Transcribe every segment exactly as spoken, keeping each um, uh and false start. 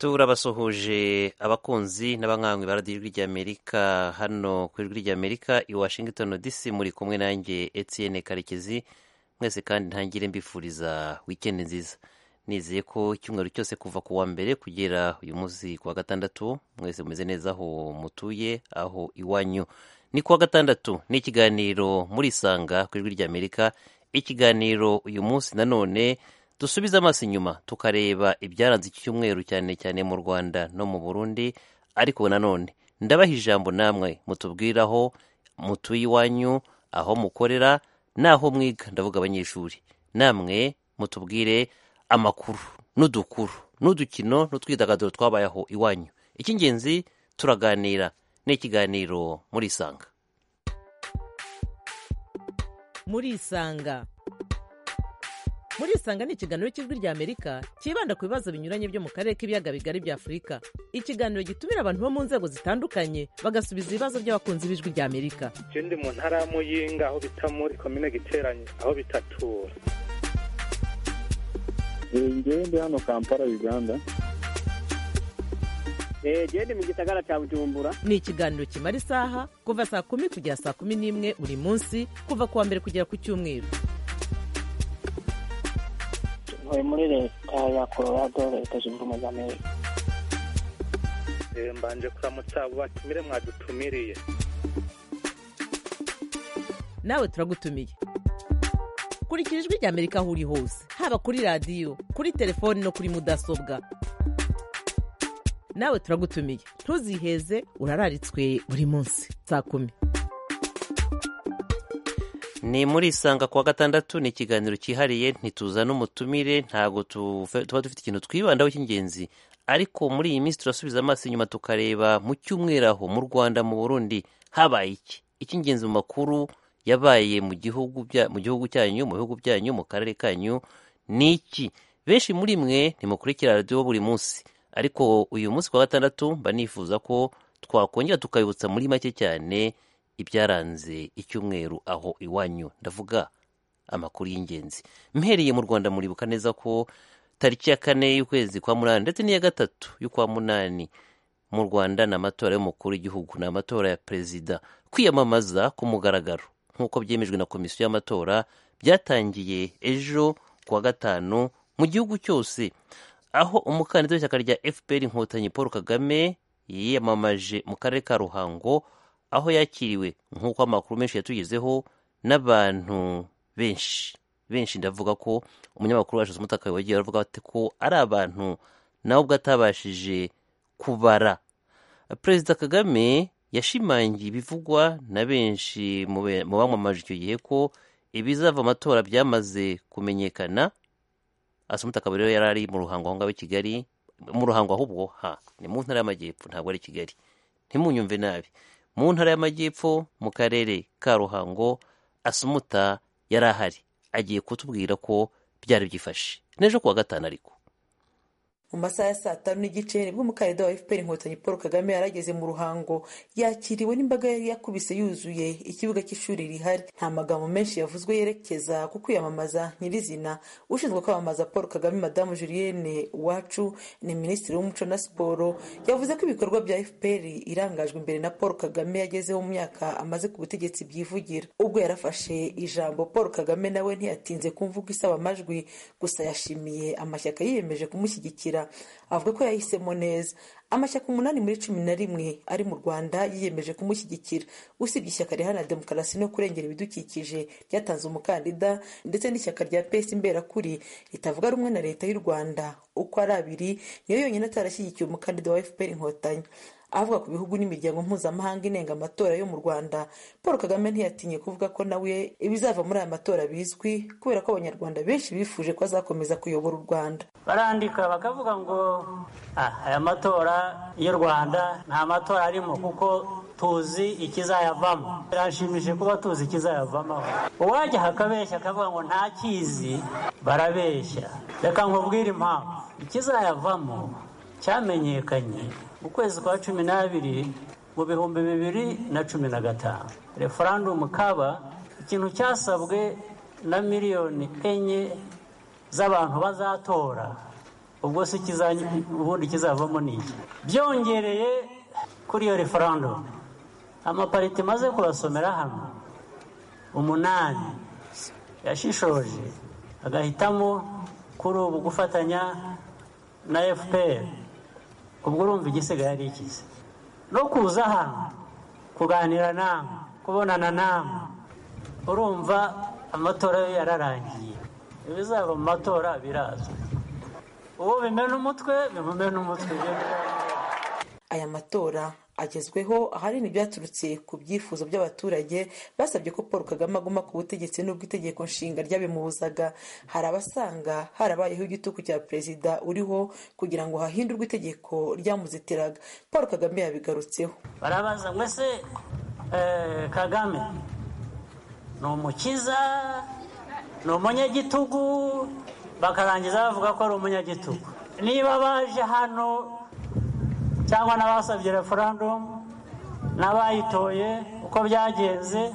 turabasuhuje abakunzi n'abankanywe ba radiyo ijwi ry'Amerika hano ku ijwi ry'Amerika i Washington D C muri kumwe nanjye Etienne Karekezi. Mwese kandi ntangire mbifuriza weekend nziza, nizeye ko icyumweru cyose kuva ku wa mbere kugera uyu munsi ku wa gatandatu mwese mumeze neza aho mutuye, aho iwanyu. Ni ku wa gatandatu, ni ikiganiro muri Isanga ku ijwi ry'Amerika. Ikiganiro uyu munsi nanone dusubiza amaso inyuma tukareba ibyaranze iki cyumweru cyane cyane mu Rwanda no mu Burundi, ariko nanone ndabaha ijambo namwe mutubwiraho mutuye iwanyu, aho mukorera naho mwiga, ndavuga abanyeshuri. Namwe mutubwire amakuru n'udukuru n'udukino n'utwidagaduro twabayeho iwanyu. Icy'ingenzi turaganira, ni ikiganiro muri Isanga. Muri Isanga muri Isanga ni ikiganiro cy'ijwi ry'Amerika kibanda ku bibazo binyuranye byo mu karere k'ibiyaga bigari bya Afurika. Ikiganiro gitumira abantu bo mu nzego zitandukanye bagasubiza ibibazo by'abakunzi b'ijwi ry'Amerika. Je ndi mu ntara ya Muyinga aho bita muri komine Giteranye aho bitatura. Ngewe ndi hano Kampala Uganda. Eh je ndi mu gisagara cya Bujumbura. Ni ikiganiro kimara isaha kuva saa kumi kugera saa kumi n'imwe buri munsi kuva ku wa mbere kugera ku cyumweru. Muri leta ya Colorado, leta zunze ubumwe za Amerika. Eh mbanje kuramutsa abo batumire mwadutumiriye. Nawe turagutumiye. Kurikira ijwi ry'Amerika aho uri hose, haba kuri radiyo, kuri telefoni no kuri mudasobwa. Nawe turagutumiye, ntuziheze, urararitswe buri munsi saa kumi. Ni muri Isanga kwa gatandatu, ni ikiganiro cyihariye, ntituza n'umutumire, ntago tuba dufite ikintu twibandaho cy'ingenzi, ariko muri iyi minsi turasubiza amaso inyuma tukareba mu cyumweru aho mu Rwanda mu Burundi habaye iki. Icy'ingenzi mu makuru yabaye mu gihugu bya mu gihugu cyanyu, mu bihugu byanyu, mu karere kanyu ni iki. Benshi muri mwe ntimukurikira radio buri munsi, ariko uyu munsi kwa gatandatu mba nifuza ko twakongera tukayibutsa muri make cyane ibyaranze icyumweru aho iwanyu. Ndavuga amakuru y'ingenzi. Mpereye mu Rwanda, muribuka neza ko tariki ya kane y'ukwezi kwa munani ndetse n'iya gatatu y'ukwa munani mu Rwanda na amatora y'umukuru w'igihugu, na amatora ya perezida. Kwiyamamaza ku mugaragaro nk'uko byemejwe na komisiyo y'amatora byatangiye ejo kuwa gatanu mu gihugu cyose, aho umukandida w'ishyaka rya F P R Inkotanyi Paul Kagame yiyamamaje mu karere ka Ruhango, aho yakiriwe nk'uko amakuru menshi yatugezeho n'abantu benshi benshi. Ndavuga ko umunyamakuru wacu Umutaka wagiye aravuga ati ko ari abantu nawe ubwo atabashije kubara. Perezida Kagame yashimangiye ibivugwa na benshi mu bamwamaje icyo gihe ko ibizava amatora byamaze kumenyekana. Asumutaka rero yari ari mu Ruhango aho ngaho i Kigali, mu Ruhango ahubwo ha ni mu ntara y'Amajyepfo, ntabwo ari Kigali, ntimunyumve nabi, mu ntara y'Amajyepfo mu karere ka Ruhango. Asumuta yari ahari, agiye kutubwira ko byari byifashe n'ejo kuwa gatanu. Ariko mu masaha ya saa tanu n'igice nibwo umukandida wa F P R Inkotanyi Paul Kagame yarageze mu Ruhango, yakiriwe n'imbaga yari yakubise yuzuye ikibuga cy'ishuri rihari. Nta magambo menshi yavuzwe yerekeza ku kwiyamamaza nyirizina. Ushinzwe kwamamaza Paul Kagame, Madamu Julienne Uwacu, ni minisitiri w'umuco na siporo, yavuze ko ibikorwa bya F P R irangajwe imbere na Paul Kagame yagezeho mu myaka amaze ku butegetsi byivugira. Ubwo yarafashe ijambo, Paul Kagame nawe ntiyatinze kumvuga isaba amajwi, gusa yashimiye amashyaka yiyemeje kumushyigikira. Avuga ko yahisemo neza. Amashyaka umunani muri cumi na rimwe ari mu Rwanda yiyemeje kumushyigikira, usibye ishyaka riharanira demokarasi no kurengera ibidukikije ryatanze umukandida, ndetse n'ishyaka rya P S Imberakuri ritavuga rumwe na leta y'u Rwanda. Uko ari abiri niyo yonyine atarashyigikiye umukandida wa F P R Inkotanyi. Avuga ku bihugu n'imiryango mpuzamahanga inenga amatora yo mu Rwanda, Paul Kagame ntiyatinye kuvuga ko nawe ibizava muri aya matora bizwi, kubera ko abanyarwanda benshi bifuje ko azakomeza kuyobora u Rwanda. Barandika bakavuga ngo ah, aya matora y'u Rwanda nta matora arimo kuko tuzi ikizayavamo. Birashimishije kuba tuzi ikizayavamo. Uwajya hakabeshya akavuga ngo nta kizi, barabeshya. Reka nkubwire impamvu ikizayavamo cyamenyekanye mu kwezi kwa cumi n'abiri mu bihumbi bibiri na cumi na gatanu. Referendum kaba ikintu cyasabwe na miliyoni enye z'abantu bazatora ubwo se ubundi kizavamo ni iki? Byongereye kuri iyo referendum amapariti maze kubasomera hano umunani yashishoje agahitamo kuri ubu gufatanya na F P R. Ubwo urumva igisigaye ari ikizi no kuza hano kuganira namwe kubonana namwe, urumva amatora yo yararangiye, ibizaba mu matora birazwi, uwo bimena umutwe bimumena umutwe. Aya matora agezweho ahanini byaturutse ku byifuzo by'abaturage basabye ko Paul Kagame aguma ku butegetsi n'ubwo itegeko nshinga ryabimubuzaga. Hari abasanga harabayeho igitugu cya perezida uriho kugira ngo hahindurwe itegeko ryamuzitiraga. Paul Kagame yabigarutseho. Barabaza ngo se eh, Kagame ni umukiza, ni umunyagitugu, bakarangiza bavuga ko ari umunyagitugu. Niba baje hano cyangwa n'abasabye referendum n'abayitoye uko byagenze,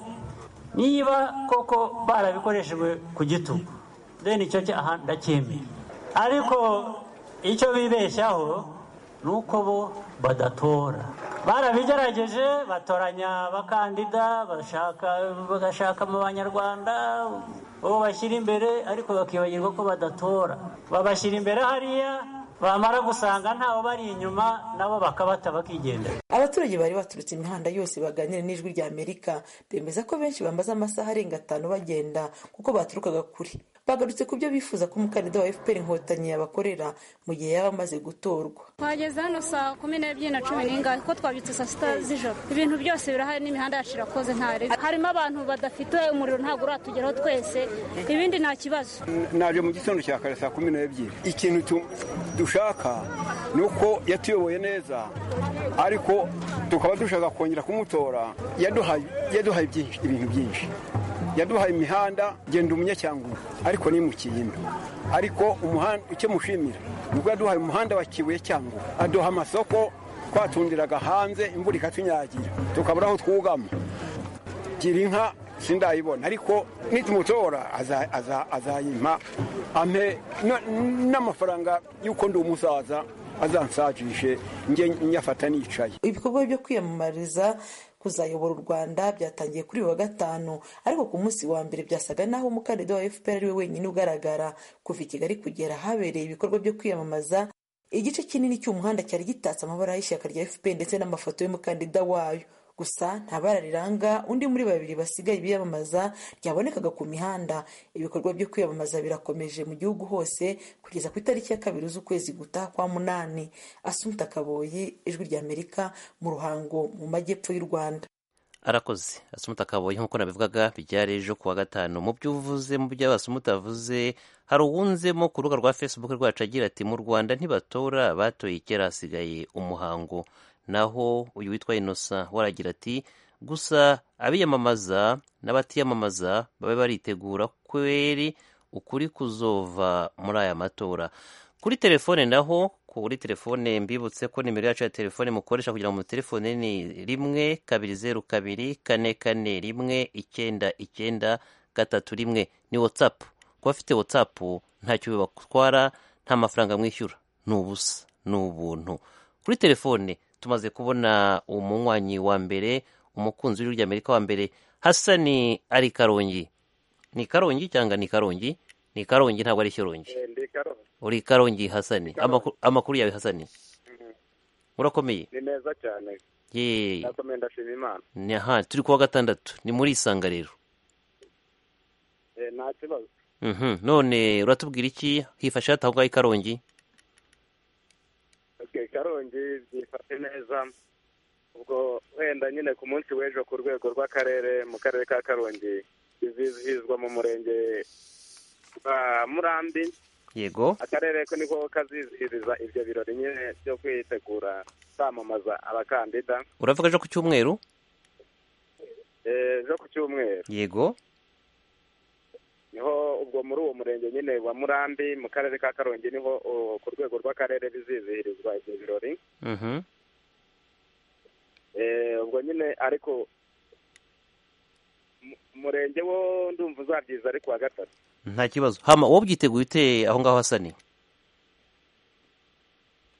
niba koko barabikoresheje ku gitugu, then icyo aha ndacyemeye. Ariko icyo bibeshyaho ni uko bo badatora. Barabigerageje batoranya abakandida bashaka bagashaka mu banyarwanda uwo bashyira imbere, ariko bakibagirwa ko badatora. Babashyira imbere hariya, bamara gusanga ntawo bari inyuma nabo bakabata bakigendera. Abaturage bari baturutse imihanda yose baganira n'Ijwi rya Amerika bemeza ko benshi bamaze amasaha arenga atanu bagenda kuko baturukaga kure. Bagarutse ku byo bifuza ko umukandida wa F P R Inkotanyi yabakorera mu gihe yaba amaze gutorwa. Twageze hano saa kumi n'ebyiri na cumi n'ingahe ko twabyutse saa sita z'ijoro. Ibintu byose birahari n'imihanda yacu irakoze ntare. Harimo abantu badafite umuriro ntabwo uratugeraho twese, ibindi nta kibazo. Naje mu gitondo cya kare saa kumi n'ebyiri. Ikintu dushaka nuko yatuyoboye neza, ariko tukaba dushaka kongera kumutora. Yaduhaye yaduhaye byinshi, ibintu byinshi. Yaduhaye imihanda genda umunyacyangugu, ariko ni mu Kiyimba. Ariko umuhanda icyo mushimira nuko yaduhaye umuhanda wa Kibuye Cyangugu, aduha amasoko twatundiraga hanze imvura ikatunyagira tukabura aho twugama. Gira inka sindayibona, ariko nitumutora azayimpa ampe n'amafaranga y'uko ndi umusaza azansajishe nge nyafata nicaye. Ibikorwa byo kwiyamamariza kuzayobora u Rwanda byatangiye kuri wa gatanu, ariko ku munsi wa mbere byasaga naho umukandida wa F P R ari we wenyine ugaragara. Kuva i Kigali kugera habereye ibikorwa byo kwiyamamaza, igice kinini cy'umuhanda cyari gitatse amabara y'ishyaka rya F P R ndetse n'amafoto y'umukandida wayo. Gusa nta bara riranga undi muri babiri basigaye biyamamaza ryabonekaga ku mihanda. Ibikorwa byo kwiyamamaza birakomeje mu gihugu hose kugeza ku itariki ya kabiri z'ukwezi gutaha kwa munani. Asumta Kaboyi, Ijwi rya Amerika, mu Ruhango mu majyepfo y'u Rwanda. Arakoze Asumta Kaboyi. Nk'uko nabivugaga byari ejo kuwa gatanu. Mu byo uvuze mu byo Asumta avuze, hari uwunzemo ku rubuga rwa Facebook rwacu agira ati mu Rwanda ntibatora, batoye kera hasigaye umuhango. Naho uyu witwa Innocent waragira ati gusa abiyamamaza n'abatiyamamaza babe baritegura kweri ukuri kuzova muri aya matora. Kuri telefone naho, kuri telefone mbibutse ko nimero yacu ya telefone mukoresha kugira ngo telefone ni rimwe kabiri zeru kabiri kane kane rimwe icyenda icyenda gatatu rimwe. Ni WhatsApp. Kuba afite WhatsApp ntacyo bibatwara, nta mafaranga mwishyura, ni ubusa, ni ubuntu. Kuri telefone tumaze kubona umunywanyi wa mbere, umukunzi w'Ijwi rya Amerika wa mbere, Hasani ari Karongi. Ni Karongi cyangwa ni Karongi? Ni Karongi, ntabwo ari Shyorongi. Uri Karongi Hasani. Amakuru yawe Hasani? Urakomeye? Ni neza cyane. Ye. Ndakomeye ndashima Imana. Ni aha turi kuwa gatandatu. Ni muri Isanga rero. Eh nta kibazo. Mhm. None uratubwira iki hifasha hataho i Karongi? Karongi byifashe neza, ubwo wenda nyine ku munsi w'ejo ku rwego rw'akarere mu karere ka Karongi bizizihizwa mu murenge wa Murambi. Yego. Akarere ko niko kazizihiriza ibyo birori nyine byo kwitegura kwamamaza abakandida. Uravuga ejo ku cyumweru? Eh, ejo ku cyumweru. Yego. Niho ubwo muri uwo murenge nyine wa Murambi mu karere ka Karongi niho ku rwego rw'akarere bizizihirizwa ibyo birori. Mhm. Eh, ubwo nyine ariko umurenge wo ndumva uzabyiza ariko wa gatatu. Nta kibazo. Hama wowe byiteguye ute aho ngaho Hasani?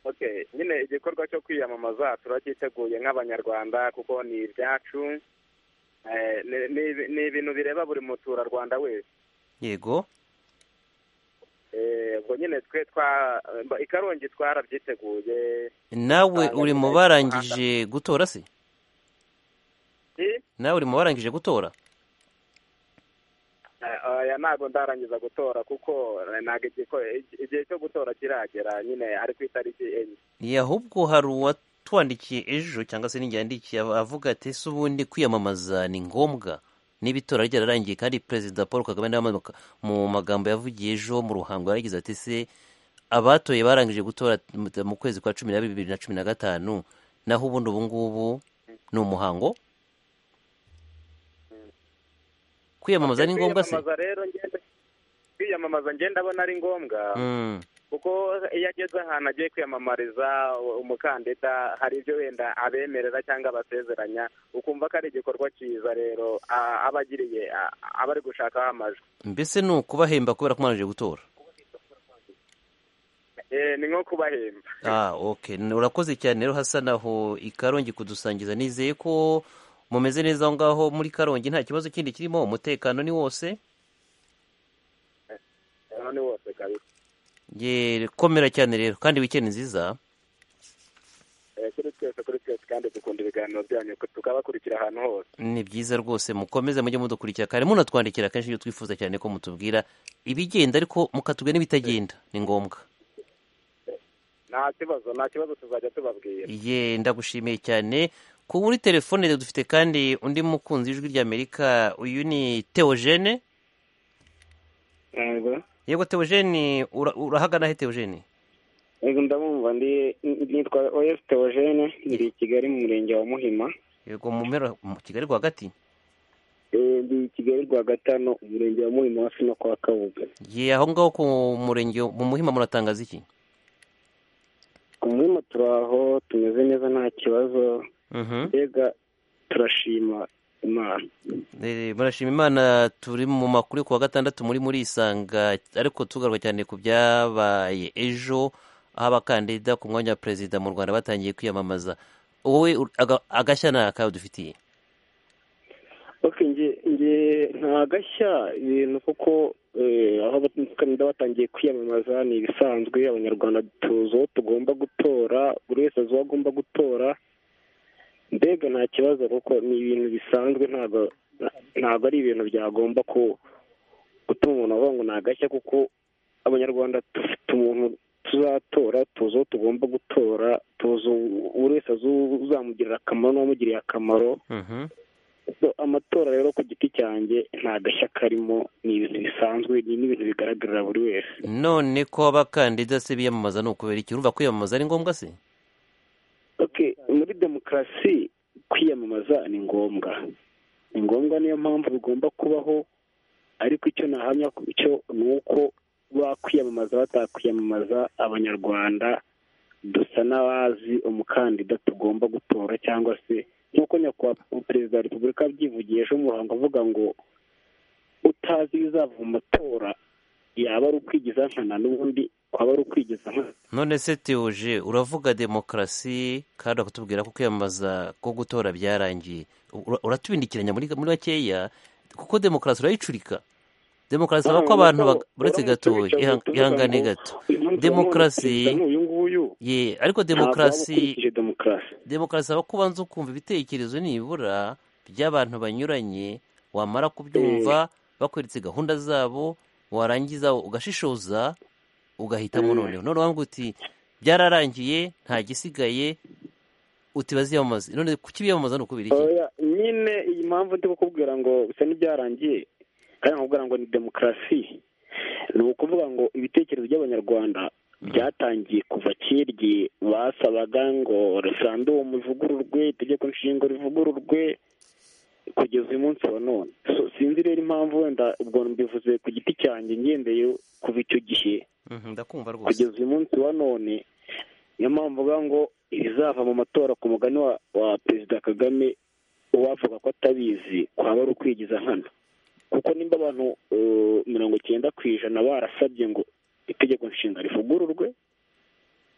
okay nyine igikorwa cyo kwiyamamaza turacyiteguye nk'abanyarwanda kuko ni ibyacu, ni ibintu bireba buri muturarwanda wese. Yego. ubwo nyine twe twa i Karongi twarabyiteguye. Nawe uri mu barangije gutora se? Nawe uri mu barangije gutora? Aya ntabwo ndarangiza gutora kuko ntabwo igihe cyo gutora kiragera, nyine ari ku itariki enye. Ahubwo hari uwatwandikiye ejo cyangwa se n'inyandikiye avuga ati ese ubundi kwiyamamaza ni ngombwa niba itora ryararangiye, kandi Perezida Paul Kagame nawe mu magambo yavugiye ejo mu Ruhango yaragize ati se abatoye barangije gutora mu kwezi kwa cumi na bibiri na cumi na gatanu, naho ubundi ubu ngubu ni umuhango. Kwiyamamaza ni ngombwa se? Kwiyamamaza ngenda abona ari ngombwa kuko iyo ageze ahantu agiye kwiyamamariza umukandida hari ibyo wenda abemerera cyangwa abasezeranya, ukumva ko ari igikorwa cyiza rero aba agiriye aba ari gushakaho amajwi. Mbese ni ukubahemba kubera ko mwarangije gutora? Ni nko kubahemba. Ah, okay. Urakoze cyane rero Hassan aho i Karongi kudusangiza. Nizeye ko mumeze neza aho ngaho muri Karongi, nta kibazo kindi kirimo, umutekano ni wose? Ni wose kabisa. Ye komera cyane rero kandi weekend nziza. Eh kuri twese kuri twese kandi dukunda ibiganiro byanyu tukabakurikira ahantu hose. Ni byiza rwose, mukomeze mujye mudukurikira kandi munatwandikira kenshi iyo twifuza cyane ko mutubwira ibigenda ariko mukatubwira n'ibitagenda, ni ngombwa. Nta kibazo nta kibazo tuzajya tubabwira. Ye ndagushimiye cyane. Ku muri telefone dufite kandi undi mukunzi w'ijwi ry'Amerika, uyu ni Theogene. Yego. Yego Theogene, urahagana he Theogene? Yego ndamumva, ndi nitwa O S Theogene, ndi Kigali mu murenge wa Muhima. Yego mu mpera mu Kigali rwagati? Eh ndi Kigali rwagati hano umurenge wa Muhima hafi no kwa Kabuga. Ye aho ngaho ku murenge mu Muhima muratangaza iki? Ku Muhima turaho tumeze neza nta kibazo. Mbega turashima Imana. Eh murashima Imana. Turi mu makuru ku wa gatandatu muri muri isanga, ariko tugaruka cyane ku byabaye ejo aho abakandida ku mwanya wa perezida mu Rwanda batangiye kwiyamamaza. Wowe agashya naka dufitiye? Okay, nge nge nta gashya ibintu kuko aho abakandida batangiye kwiyamamaza ni ibisanzwe. Abanyarwanda tuzo tugomba gutora, buri wese azo agomba gutora. Mbega nta kibazo kuko ni ibintu bisanzwe, ntabwo ntabwo ari ibintu byagomba ko gutuma umuntu avuga ngo nagashya, kuko abanyarwanda dufite umuntu tuzatora, tuzo tugomba gutora, tuzo buri wese uzamugirira akamaro n'uwamugiriye akamaro. Amatora rero ku giti cyanjye nta gashya karimo, ni ibintu bisanzwe, ni n'ibintu bigaragarira buri wese. None ko abakandida se biyamamaza ni ukubera iki? Urumva kwiyamamaza ari ngombwa se? Okay, muri demokarasi kwiyamamaza ni ngombwa, ni ngombwa, niyo mpamvu bigomba kubaho. Ariko icyo nahamya cyo ni uko bakwiyamamaza batakwiyamamaza, abanyarwanda dusa n'abazi umukandida tugomba gutora, cyangwa se nk'uko nyakubahwa perezida wa repubulika abyivugiye ejo mu Ruhango avuga ngo utazi ibizava mu matora yaba ari ukwigiza nkana, n'ubundi kwaba ari ukwigiza nkana. None se Theoge, uravuga demokarasi kandi akutubwira ko kwiyamamaza ko gutora byarangiye, uratubindikiranya muri muri bakeya kuko demokarasi urayicurika. Demokarasi aho ko abantu buretse gatoya ihangane gato. Demokarasi ye ariko demokarasi demokarasi aba kubanza ukumva ibitekerezo nibura by'abantu banyuranye, wamara kubyumva bakweretse gahunda zabo, warangiza ugashishoza ugahitamo. noneho none wangu uti byararangiye nta gisigaye, uti baziyamamaza. None kuki biyamamaza nuko biri iki? Nyine iyi mpamvu ndi kukubwira ngo bisa n'ibyarangiye kandi nkubwira ngo ni demokarasi, ni ukuvuga ngo ibitekerezo by'abanyarwanda byatangiye kuva kera, basabaga ngo referendum ivugururwe, itegeko nshinga rivugururwe, kugeza uyu munsi wa none. Sinzi rero impamvu, wenda ubwo mbivuze ku giti cyanjye ngendeye kuva icyo gihe ndakumva rwose kugeza uyu munsi wa none. Niyo mpamvu mvuga ngo ibizava mu matora ku mugani wa, wa Perezida Kagame uwavuga ko atabizi kwaba ari ukwigiza nkana, kuko nimba abantu mirongo icyenda ku ijana barasabye ngo itegeko nshinga rivugururwe,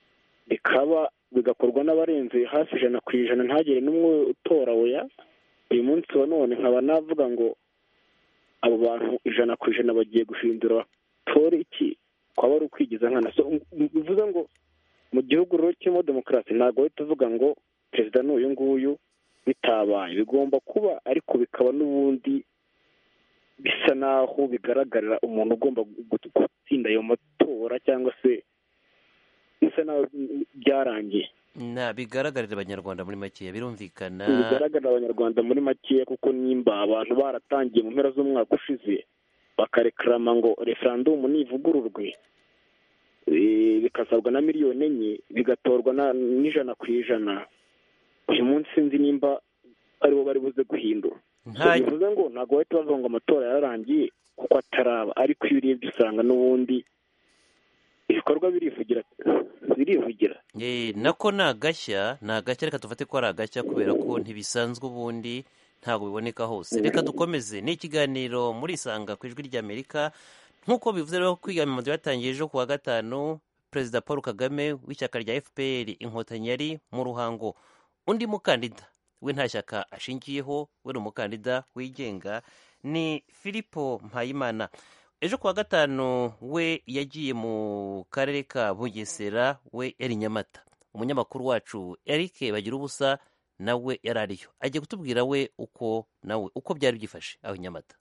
bikaba bigakorwa n'abarenze hafi ijana ku ijana ntagire n'umwe utora oya, uyu munsi wa none nkaba navuga ngo abo bantu ijana ku ijana bagiye guhindura batore iki, kwaba ari ukwigiza nkana. So bivuze ngo mu gihugu rero kirimo demokarasi ntabwo wahita uvuga ngo perezida ni uyu nguyu bitabaye, bigomba kuba ariko bikaba n'ubundi bisa naho bigaragarira umuntu ugomba gutsinda ayo matora cyangwa se bisa naho byarangiye. na bigaragarira abanyarwanda muri makeya birumvikana, bigaragarira abanyarwanda muri makeya kuko nimba abantu baratangiye mu mpera z'umwaka ushize bakarekarama ngo referandumu nivugururwe bikasabwa na miliyoni enye bigatorwa n'ijana ku ijana, uyu munsi sinzi nimba aribo bari buze guhindura. bivuze ngo ntabwo bahita bavuga ngo amatora yararangiye kuko ataraba, ariko iyo urebye usanga n'ubundi ibikorwa birivugira birivugira nako ni agashya ni agashya, reka dufate ko ari agashya kubera ko ntibisanzwe ubundi ntabwo biboneka hose. Reka dukomeze, ni ikiganiro muri Isanga ku ijwi ry'Amerika. Nk'uko bivuze rero kwiyamamaza yatangiye ejo kuwa gatanu, Perezida Paul Kagame w'ishyaka rya F P R Inkotanyi yari mu ruhango. Undi mukandida we nta shyaka ashingiyeho, we ni umukandida wigenga, ni Philippe Mpayimana. Ejo kuwa gatanu we yagiye mu karere ka Bugesera, we yari Nyamata. Umunyamakuru wacu Eric Bagirubusa nawe yari ariyo, agiye kutubwira we uko nawe uko byari byifashe aho Nyamata.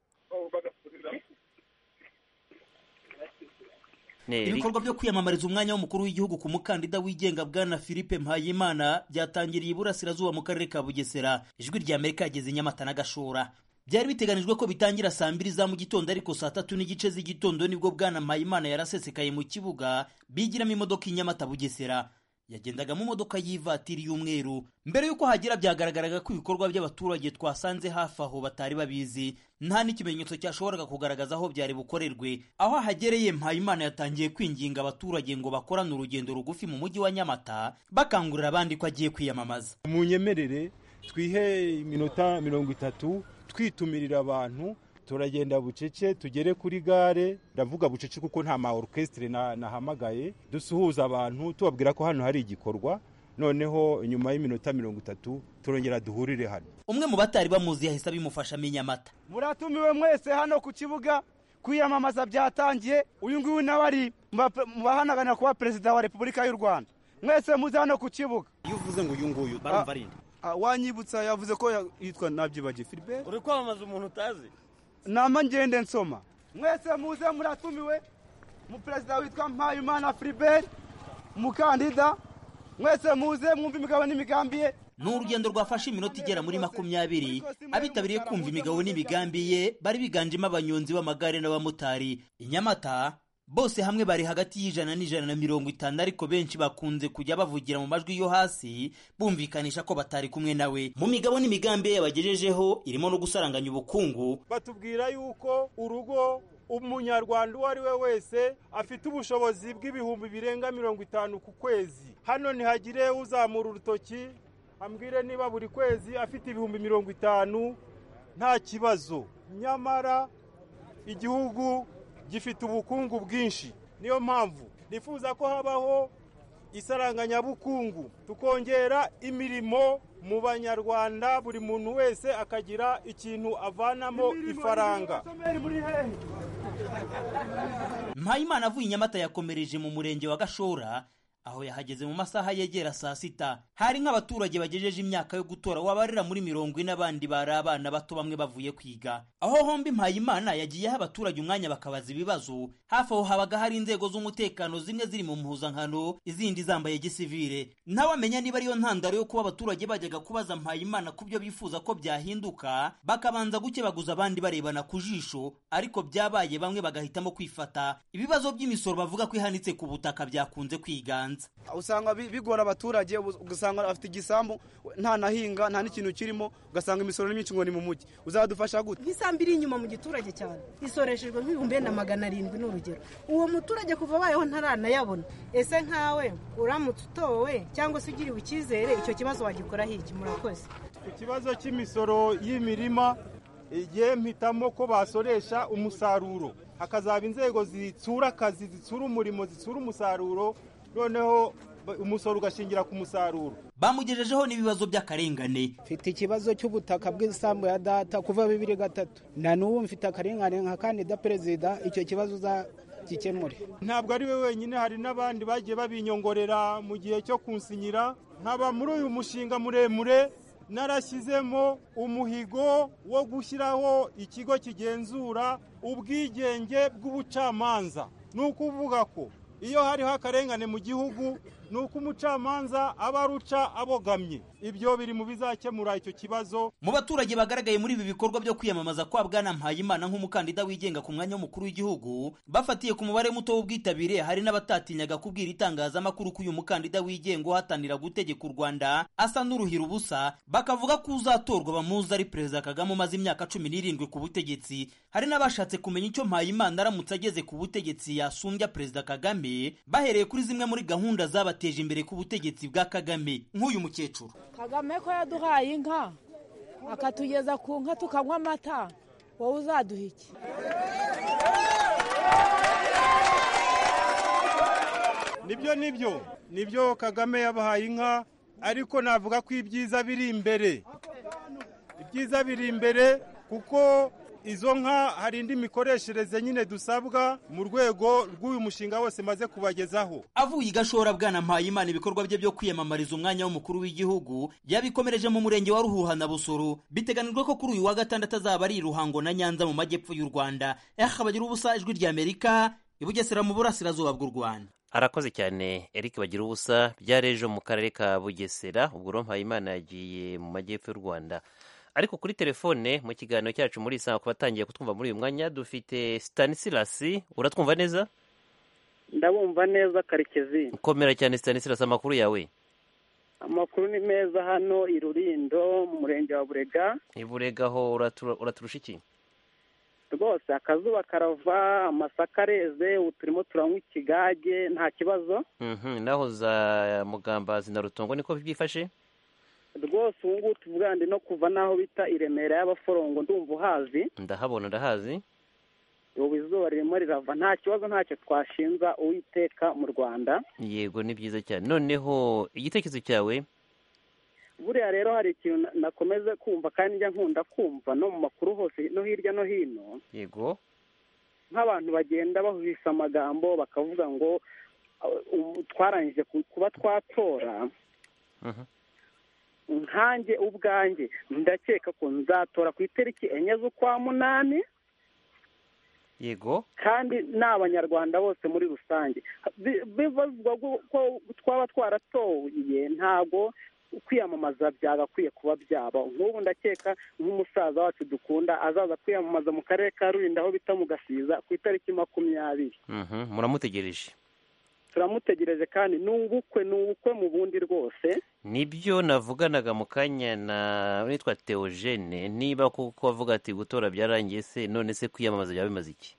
Ibikorwa byo kwiyamamariza umwanya w'umukuru w'igihugu ku mukandida wigenga bwana Philippe Mpayimana byatangiriye iburasirazuba mu karere ka Bugesera. Ijwi rya Amerika yageze Nyamata na Gashora. Byari biteganijwe ko bitangira saa mbiri za mu gitondo, ariko saa tatu n'igice z'igitondo nibwo bwana Mpayimana yarasesekaye mu kibuga bigiramo imodoka i Nyamata Bugesera. Yagendaga mu modoka y'ivatiri y'umweru. Mbere yuko hagira byagaragaraga ko ibikorwa by'abaturage twasanze hafi aho batari babizi, nta n'ikimenyetso cyashoboraga kugaragaza aho byari bukorerwe. Aho hagereye Mpayimana yatangiye kwinginga abaturage ngo bakorane urugendo rugufi mu mujyi wa Nyamata, bakangurira abandi ko agiye kwiyamamaza. Munyemerere twihe iminota mirongo itatu twitumirira abantu, turagenda bucece tugere kuri gare. Ndavuga bucece kuko nta ma orchestre nahamagaye, dusuhuza abantu tubabwira ko hano hari igikorwa, noneho nyuma y'iminota mirongo itatu turongera duhurire hano. Umwe mu batari bamuzi yahise abimufasha Nyamata. Muratumiwe mwese hano ku kibuga, kwiyamamaza byatangiye. Uyu nguyu nawe ari mubahanagana kuba perezida wa Repubulika y'u Rwanda. Mwese muze hano ku kibuga. Iyo uvuze ngo uyu nguyu barumva rindi, wanyibutsa yavuze ko yitwa Nabyibagiye Philbert. Uri kwamamaza umuntu utazi? Nama ngende nsoma. Mwese muze muratumiwe, mu perezida witwa Mpayimana Philbert, mukandida. Mwese muze mwumva imigabo n'imigambi ye. Ni urugendo rwafashe iminota igera muri makumyabiri. Abitabiriye kumva imigabo n'imigambi ye bari biganjemo abanyonzi b'amagare n'abamotari. I Nyamata bose hamwe bari hagati y'ijana n'ijana na mirongo itanu, ariko benshi bakunze kujya bavugira mu majwi yo hasi bumvikanisha ko batari kumwe nawe. Mu migabo n'imigambi ye yabagejejeho irimo no gusaranganya ubukungu. Batubwira yuko urugo umunyarwanda uwo ari we wese afite ubushobozi bw'ibihumbi birenga mirongo itanu ku kwezi. Hano ntihagire uzamura urutoki ambwire niba buri kwezi afite ibihumbi mirongo itanu nta kibazo. Nyamara igihugu gifite ubukungu bwinshi, niyo mpamvu nifuza ko habaho isaranganyabukungu, tukongera imirimo mu banyarwanda, buri muntu wese akagira ikintu avanamo ifaranga. Mpayimana avuye Nyamata yakomereje mu murenge wa Gashora, aho yahageze mu masaha yegera saa sita. Hari nk'abaturage bagejeje imyaka yo gutora wabarira muri mirongo ine, abandi bari abana bato bamwe bavuye kwiga. Aho hombi Mpayimana yagiyeho abaturage umwanya bakabaza ibibazo. Hafi aho habaga hari inzego z'umutekano, zimwe ziri mu mpuzankano, izindi zambaye gisivile. Nawe amenya niba ariyo ntandaro yo kuba abaturage bajyaga kubaza Mpayimana ku byo bifuza ko byahinduka, bakabanza gukebaguza abandi barebana ku jisho, ariko byabaye bamwe bagahitamo kwifata. Ibibazo by'imisoro bavuga ko ihanitse ku butaka byakunze kwigana. Usanga bigora abaturage, ugasanga afite igisambu nta nahinga nta n'ikintu kirimo, ugasanga imisoro ni myinshi ngo ni mu mujyi. Uzadufasha gute? Nk'isambu iri inyuma mu giturage cyane isoreshejwe nk'ibihumbi na magana arindwi n'urugero. Uwo muturage kuva bayeho ntaranayabona. Ese nkawe uramutse utowe cyangwa se ugiriwe icyizere, icyo kibazo wagikora hiki? Murakoze. Ikibazo cy'imisoro y'imirima, igihe mpitamo ko basoresha umusaruro, hakazaba inzego zitsura akazi, zitsura umurimo, zitsura umusaruro, noneho umusoro ugashingira ku musaruro. Bamugejejeho n'ibibazo by'akarengane. Mfite ikibazo cy'ubutaka bw'isambu ya data kuva bibiri gatatu na n'ubu mfite akarengane nka kandida perezida, icyo kibazo za gikemure. Ntabwo ari we wenyine, hari n'abandi bagiye babinyongorera mu gihe cyo kunsinyira. Nkaba muri uyu mushinga muremure narashyizemo umuhigo wo gushyiraho ikigo kigenzura ubwigenge bw'ubucamanza. Ni ukuvuga ko iyo hariho akarengane mu gihugu ni uko umucamanza aba aruca abogamye. Ibyo biri mu bizakemura icyo kibazo. Mu baturage bagaragaye muri ibi bikorwa byo kwiyamamaza kwa Bwana Mpayimana nk'umukandida wigenga ku mwanya w'umukuru w'igihugu, bafatiye ku mubare muto w'ubwitabire, hari n'abatatinyaga kubwira itangazamakuru ko uyu mukandida wigenga uhatanira gutegeka u Rwanda asa n'uruhira ubusa, bakavuga ko uzatorwa bamuzi ari Perezida Kagame umaze imyaka cumi n'irindwi ku butegetsi. Hari n'abashatse kumenya icyo Mpayimana aramutse ageze ku butegetsi yasumbya Perezida Kagame, bahereye kuri zimwe muri gahunda zabateje imbere ku butegetsi bwa Kagame, nk'uyu mukecuru. Kagame ko yaduhaye inka akatugeza ku nka tukanywa amata, wowe uzaduha iki? Nibyo nibyo nibyo Kagame yabahaye inka, ariko navuga ko ibyiza biri imbere. Ibyiza biri imbere kuko izo nka hari indi mikoreshereze nyine dusabwa mu rwego rw'uyu mushinga wose maze kubagezaho. Avuye igashora Bwana Mpayimana ibikorwa bye byo kwiyamamariza umwanya w'umukuru w'igihugu yabikomereje mu murenge wa Ruhuha na Busoro. Biteganijwe ko kuri uyu wa gatandatu azaba ari Ruhango na Nyanza mu majyepfo y'u Rwanda. Bagira ubusa, Ijwi ry'Amerika, i Bugesera mu burasirazuba bw'u Rwanda. Arakoze cyane Eric Bagira ubusa. Byarejo mu karere ka Bugesera, ubwo Mpayimana yagiye mu majyepfo y'u Rwanda. Ariko kuri telefone mu kiganiro cyacu muri Isanga ku batangiye kutwumva muri uyu mwanya dufite Stanislas. Uratwumva neza? Ndabumva neza Karekezi. Komera cyane Stanislas, amakuru yawe? Amakuru ni meza hano i Rulindo mu murenge wa Burega. I Burega ho uraturusha iki? Rwose akazuba karava, amasaka areze, ubu turimo turanywa ikigage, nta kibazo. Mhm, naho za Mugambazi na Rutongo niko byifashe? Rwose ubu ngubu tuvuga ndi no kuva naho bita i Remera y'Abaforongo, ndumva uhazi. Ndahabona ndahazi. Ubu izuba ririmo rirava, nta kibazo ntacyo twashinza Uwiteka mu Rwanda. Yego, ni byiza cyane. Noneho igitekerezo cyawe? Buriya rero hari ikintu nakomeze kumva kandi njya nkunda kumva no mu makuru hose no hirya no hino. Yego. Nk'abantu bagenda bahuhisha amagambo bakavuga ngo twarangije kuba twatora. Mhm. Nkanjye ubwanjye ndakeka ko nzatora ku itariki enye z'ukwa munani. Yego. Kandi n'abanyarwanda bose muri rusange bivuzwa ko twaba twaratoye, ntago kwiyamamaza byagakwiye kuba byaba. Nk'ubu ndakeka nk'umusaza wacu dukunda azaza kwiyamamaza mu karere ka Rulindo aho bita mu Gasiza ku itariki makumyabiri. Mhm, muramutegereje? Turamutegereje kandi n'ubukwe n'ubukwe mu bundi rwose. Nibyo navuganaga mu kanya na witwa Theogene, niba kuko avuga ati gutora byarangiye, se none se kwiyamamaza byaba bimaze iki?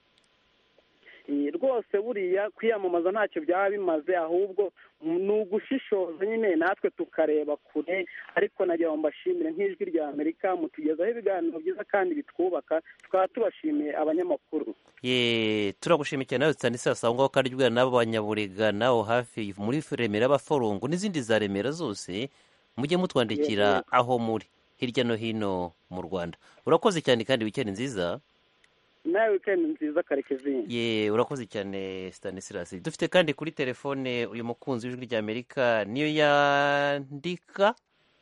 Rwose buriya kwiyamamaza ntacyo byaba bimaze, ahubwo ni ugushishoza nyine natwe tukareba kure. Ariko nagira ngo mbashimire nk'Ijwi ry'Amerika, mutugezaho ibiganiro byiza kandi bitwubaka, tukaba tubashimiye abanyamakuru. Ye, turagushimiye cyane nawe Stanislas, aho ngaho karyohera n'abo Banyaburega naho hafi muri Remera y'Abaforongo n'izindi za Remera zose, mujye mutwandikira aho muri hirya no hino mu Rwanda. Urakoze cyane kandi weekend nziza. Nawe weekend nziza Karekezi. Ye, urakoze cyane Stanislas. Dufite kandi kuri telefone uyu mukunzi w'Ijwi ry'Amerika, niyo yandika.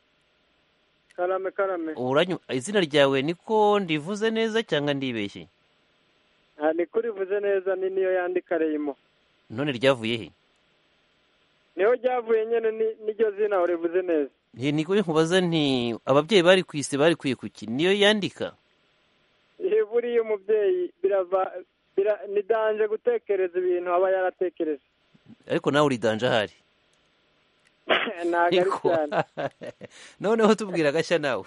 Karame karame. Uranyu izina ryawe niko ndivuze neza cyangwa ndibeshye? Ah, niko rivuze neza, ni niyo yandika Reyimo. None ryavuye he? Niyo ryavuye nyene, niryo zina urivuze neza. He, niko nkubaza nti ababyeyi bari kwise bari kwiye kuki niyo yandika? Ihe, buriya umubyeyi birava bira, ni danje gutekereza ibintu aba yaratekereza. Ariko nawe uri danje ahari. Nagari cyane. Noneho tubwira agashya nawe.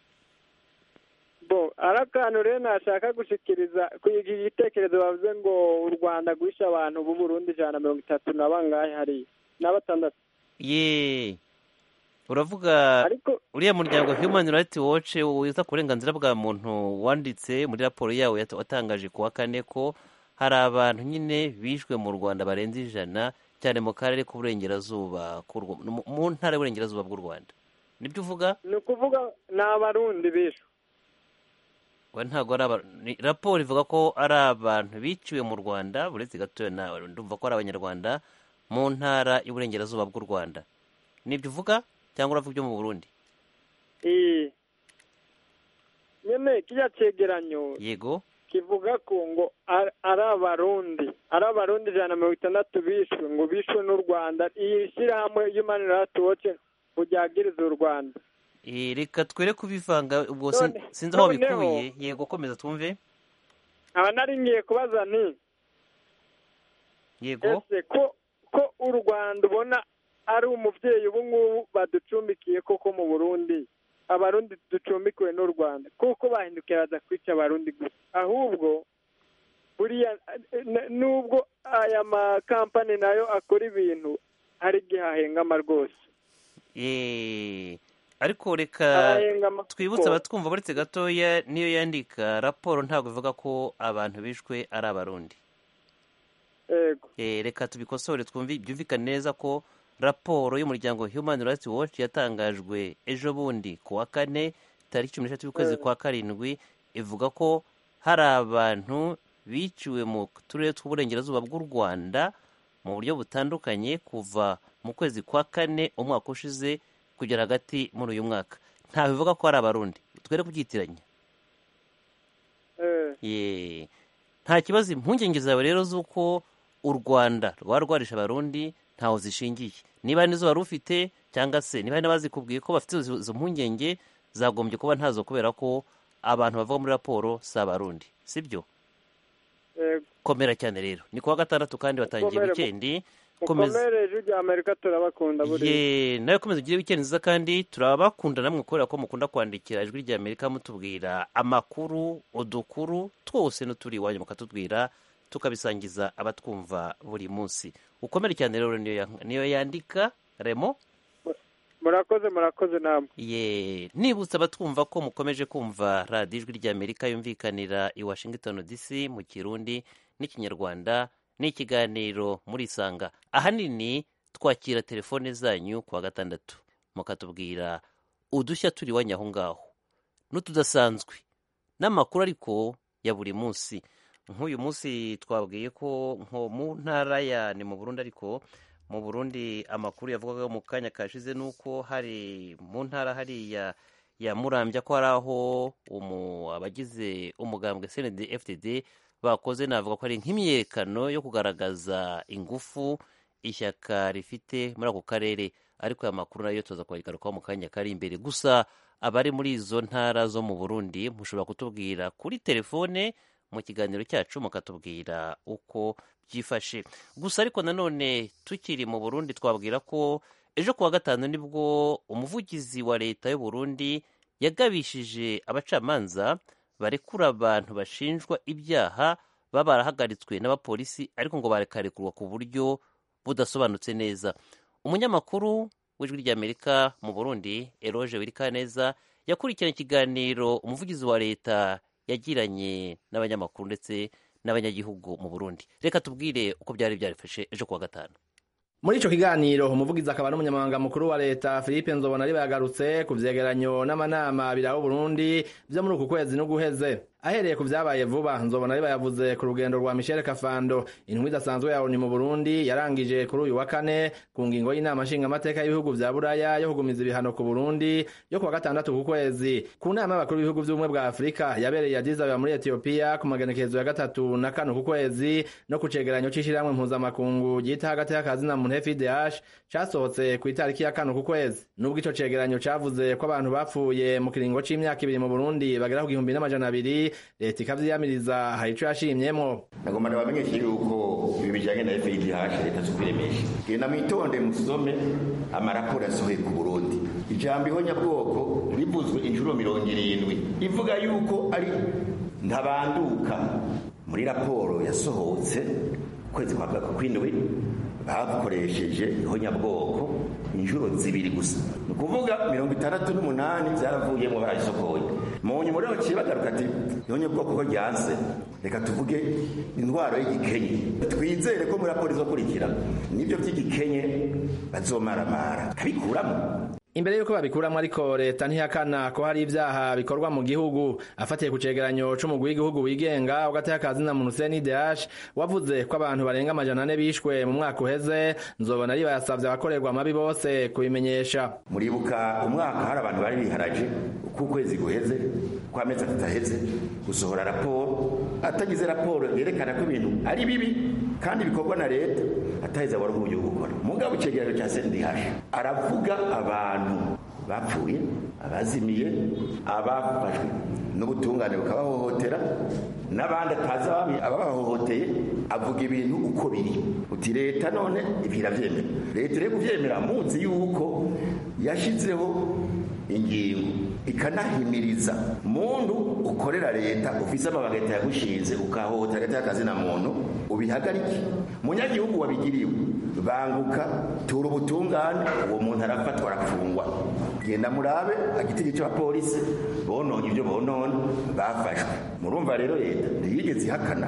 Bo, arakantu rero nashaka gushikiriza kwiga igitekerezo bavuze ngo u Rwanda guhisha abantu b'u Burundi ijana na mirongo itatu na bangahe hari na batandatu. Ye. Uravuga uriya muryango Human Rights Watch wita ku burenganzira bwa muntu wanditse muri raporo yawo watangaje kuwa kane ko hari abantu nyine bishwe mu Rwanda barenze ijana cyane mu karere k'uburengerazuba mu ntara y'uburengerazuba bw'u Rwanda nibyo uvuga? ni ukuvuga ni abarundi bishwe. Ntabwo ari raporo ivuga ko ari abantu biciwe mu Rwanda buretse gatoya nawe ndumva ko ari abanyarwanda mu ntara y'uburengerazuba bw'u Rwanda nibyo uvuga cyangwa uravuga ibyo mu Burundi? Eh nyene kijya cegeranyo yego kivuga ko ngo ari abarundi ari abarundi ijana na mirongo itandatu bishwe ngo bishwe n'u Rwanda. Iyi shyirahamwe Human Rights Watch kujyagiriza u Rwanda. Reka twere kubivanga ubwo sinzi aho bikubiye. Yego komeza twumve. Aba nari ngiye kubaza nti yego ese ko ko u Rwanda ubona ari umuvyeyi ubu ngubu baducumbikiye koko mu Burundi, abarundi ducumbikiwe n'u Rwanda kuko bahindukira baza kwica abarundi gusa, ahubwo buriya nubwo aya makampani nayo akora ibintu hari igihe ahengama rwose. Eh ariko reka twibutse abatwumva buretse gatoya niyo yandika raporo ntabwo ivuga ko abantu bishwe ari abarundi. Yego. Eh reka tubikosore twumve byumvikane neza ko raporo y'umuryango Human Rights Watch yatangajwe ejo bundi ku wa kane tariki cumi n'eshatu y'ukwezi kwa karindwi ivuga ko hari abantu biciwe mu turere tw'uburengerazuba bw'u Rwanda mu buryo butandukanye kuva mu kwezi kwa kane umwaka ushize kugera hagati muri uyu mwaka. Nta bivuga ko ari abarundi twere kubyitiranya. Eh ye nta kibazo impungenge zawe rero z'uko u Rwanda rwarwarisha abarundi ntaho zishingiye. Niba nizo wari ufite cyangwa se niba n'abazikubwiye ko bafite izo mpungenge zagombye kuba ntazo kubera ko abantu bavuga muri raporo si abarundi sibyo? Yego. Komera cyane rero ni kuwa gatandatu kandi batangiye wikendi. Komera ejo rya Amerika turabakunda buri. Ye nayo komeza ugire weekend nziza kandi turabakunda namwe kubera ko mukunda kwandikira ijwi rya Amerika mutubwira amakuru udukuru twose n'uturi iwanyu mukatubwira tukabisangiza abatwumva buri munsi. Ukomere cyane rero niyo niyo yandika Remo. Murakoze murakoze namwe. Ye nibutsa abatwumva ko mukomeje kumva radio ijwi rya Amerika yumvikanira i Washington D C mu Kirundi n'ikinyarwanda n'ikiganiro muri Sanga. Ahanini twakira telefone zanyu kwa gatandatu mukatubwira udushya turi wanyaho ngaho n'utudasanzwe n'amakuru ariko ya buri munsi. Nk'uyu munsi twabwiye ko nko mu ntara ya ni mu Burundi ariko mu Burundi amakuru yavugaga mu kanya kashize nuko hari mu ntara hari ya ya Murambya ko hari aho umu abagize umugambwe C N D F D D bakoze navuga ko ari nk'imyerekano yo kugaragaza ingufu ishyaka rifite muri ako karere, ariko aya makuru nayo tuza kugarukaho mu kanya kari imbere. Gusa abari muri izo ntara zo mu Burundi mushobora kutubwira kuri telefone mu kiganiro cyacu mukatubwira uko byifashe. Gusa ariko nanone tukiri mu Burundi twabwira ko ejo kuwa gatanu nibwo umuvugizi wa leta y'u Burundi yagabishije abacamanza barekura abantu bashinjwa ibyaha baba barahagaritswe n'abapolisi ariko ngo barekarekurwa ku buryo budasobanutse neza. Umunyamakuru w'ijwi rya Amerika mu Burundi Eroge Wirikaneza yakurikiranye ikiganiro umuvugizi wa leta yagiranye n'abanyamakuru ndetse n'abanyagihugu mu Burundi. Reka tubwire uko byari byarifashe ejo kuwa gatanu. Muri ico kiganiro umuvugizi akaba n'umunyamabanga mukuru wa leta Philippe Nzobona ari bagarutse ku vyegeranyo n'amanama biraho Burundi vyo muri uku kwezi no guheze. Ahereye ku vyabaye vuba Nzobona ari bayavuze ku rugendo rwa Michel Kafando intwi idasanzwe yawo ni mu Burundi yarangije kuri uyu wa kane ku ngingo y'inama nshinga amateka y'ibihugu vya Buraya yo kugumiza ibihano ku Burundi yo kuwa gatandatu ku kwezi. Ku nama y'abakuru b'ibihugu vy'ubumwe bwa Afrika yabereye Addis Ababa muri Ethiopia ku magenekezo ya gatatu na kane ku kwezi no ku cegeranyo c'ishiramwe mpuzamakungu gita hagati y'akazi na muntu F I D H casohotse ku itariki ya kane ku kwezi. Nubwo ico cegeranyo cavuze ko abantu bapfuye mu kiringo c'imyaka ibiri mu Burundi bagera ku igihumbi n'amajana abiri, leta ikavyiyamiriza hari ico yashimyemwo. Nagomba nabamenyeshe yuko ibi bijanye na F I D H leta z'ukwiremesha genda mwitonde musome amaraporo yasohoye ku Burundi. Ijambo ihonyabwoko rivuzwe inshuro mirongo irindwi ivuga yuko ari ntabanduka. Muri raporo yasohotse kwezi kwa kwindwi bakoresheje ihonyabwoko inshuro zibiri gusa, ni ukuvuga mirongo itandatu n'umunani vyaravuyemo barayisokoye. mu nyuma rero ciye bagaruka ati yonye bwoko ko ryanse reka tuvuge indwara y'igikenye twizere ko muri raporo izokurikira nibyo by'igikenye bazomaramara kabikuramo. Imbere yuko babikuramo ariko leta ntihakana ko hari ibyaha bikorwa mu gihugu. Afatiye ku cegeranyo c'umugwi w'igihugu wigenga ugateka akazi na muntu C N D H wavuze ko abantu barenga amajana ane bishwe mu mwaka uheze, Nzobona ari bayasavye abakorerwa amabi bose kubimenyesha. Muribuka umwaka hari abantu bari biharaje ku kwezi guheze kwa mezi ataheze gusohora raporo atagize raporo yerekana ko ibintu ari bibi kandi bikorwa na leta ataheze abari mu gihugu gukora. Mugabo icegeranyo ca C N D H aravuga abantu bapfuye, abazimiye, abafashwe n'ubutungane bukabahohotera n'abandi atazi ababahohoteye, avuga ibintu uko biri. Uti leta none ibiravyemera, leta rero kuvyemera munsi yuko yashizeho ingingo ikanahimiriza muntu ukorera leta ufise amabanga leta yagushinze ukahohotera leta y'akazi na muntu ubihagarike. Munyagihugu wabigiriwe banguka tura ubutungane, uwo muntu arafatwa arafungwa. Genda murabe agitiri c'abapolisi bononye ibyo bonone bafashwe. Murumva rero leta ntiyigeze ihakana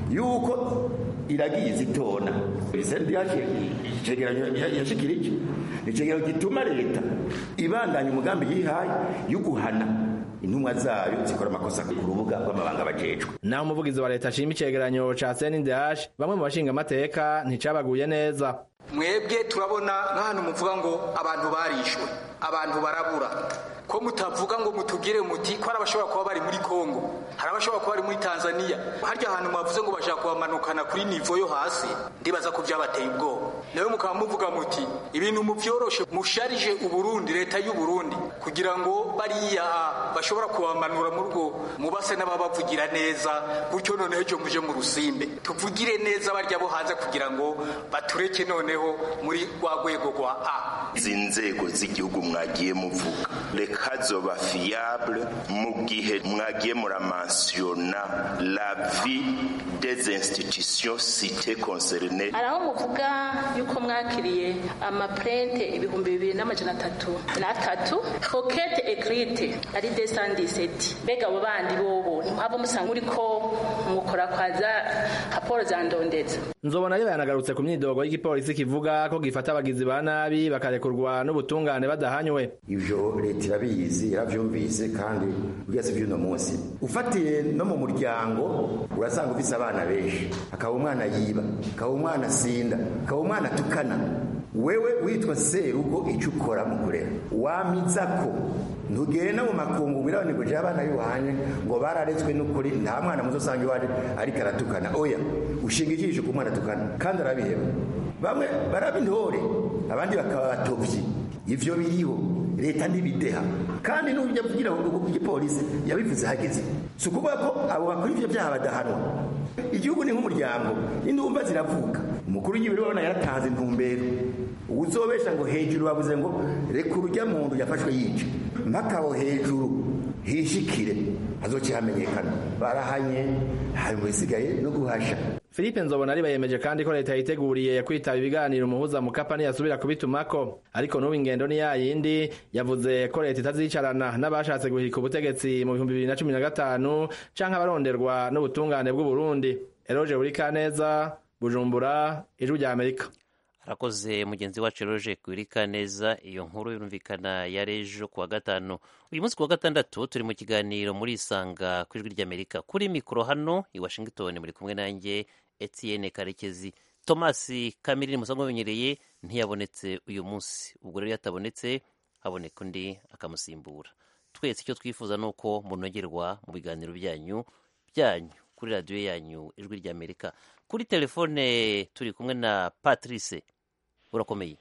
yuko iragiye zitona. Sendi yacegeranyo yashikirije icegeranyo gituma leta ibandanya umugambi yihaye yo guhana intumwa zayo zikora amakosa ku rubuga rw'amabanga bajejwe. Naho umuvugizi wa leta ashima icegeranyo ca C N D H, bamwe mu bashinga amateka nticabaguye neza. Mwebwe turabona nk'ahantu muvuga ngo abantu barishwe, abantu barabura, ko mutavuga ngo mutugire muti ko arabashobora kuba bari muri Kongo, hari abashobora kuba bari muri Tanzania, harya ahantu mwavuze ngo bashaka kubamanukana kuri nivo yo hasi, ndibaza ko byabateye ubwoba. Nawe mukaba muvuga muti ibintu muvyoroshe musharije Uburundi, leta y'u Burundi, kugira ngo bariya bashobora kubamanura mu rugo mubase n'ababavugira neza, gutyo noneho ejo muje mu rusimbe tuvugire neza barya bo hanze kugira ngo batureke noneho muri rwa rwego rwa A. Izi nzego z'igihugu mwagiye muvuga reka zoba fiable mu gihe mwagiye muramensiona la vie des institutions citées concernées. Araho muvuga yuko mwakiriye amaprente ibihumbi bibiri n'amajana atatu n'atatu requête écrite ari deux cent dix-sept. Bega abo bandi bobo mpava musanga uriko mukora kwaza raporo za ndondeza. Nzobona ari yanagarutse ku myidogo y'igipolisi kivuga ko gifata abagizi ba nabi bakarekurwa n'ubutungane badahanywe. Ivyo leta irabizi iravyumvise kandi ugeze vy'uno munsi ufatiye no mu muryango urasanga ufise abana benshi, akaba umwana yiba, akaba umwana sinda, akaba umwana tukana. Wewe witwa serugo icyo ukora mu kurera wamizako ntugenda mu makungu birabone ngo abana biwanye ngo bararetswe n'ukuri nta mwana muzosanga iwaje ariko aratukana. Oya, ushinga ijisho ku mwana tukana kandi arabiheba. Bamwe barabintore abandi bakaba batovyi. Ivyo biriho leta ntibideha kandi n'ujya kugira ngo igipolisi yabivuze hageze. Si ukuvuga ko abo bakora ivyo byaha badahanwa. Igihugu ni nk'umuryango, indumva ziravuka. Umukuru w'igihugu urabona yaratanze intumbero. Uzobesha ngo hejuru bavuze ngo reka urujya muntu yafashwe yica mpakaho hejuru hishikire hazokihamenyekana. Barahanye hanyuma isigaye no guhasha. Philippe Nzobona ari bayemeje kandi ko leta yiteguriye kwitaba ibiganiro umuhuza Mukapa ntiyasubira kubitumako, ariko n'ubu ingendo ni yayindi. Yavuze ko leta itazicarana n'abashatse guhirika ubutegetsi mu bihumbi bibiri na cumi na gatanu canke abaronderwa n'ubutungane bw'u Burundi. Eroge Burikaneza, Bujumbura, Ijwi rya Amerika. Arakoze mugenzi wacu Eroge Burikaneza. Iyo nkuru yumvikana yarejo kuwa gatanu. Uyu munsi kuwa gatandatu turi mu kiganiro muri Isanga ku Ijwi rya Amerika. Kuri mikoro hano i Washington muri kumwe nanjye Etienne Karekezi. Thomas Kamiri musanzwe mumenyereye ntiyabonetse uyu munsi, ubwo rero yatabonetse haboneka undi akamusimbura. Twese icyo twifuza nuko munogerwa mu biganiro byanyu byanyu kuri radio yanyu Ijwi rya Amerika. Kuri telefone turi kumwe na Patrice. Urakomeye?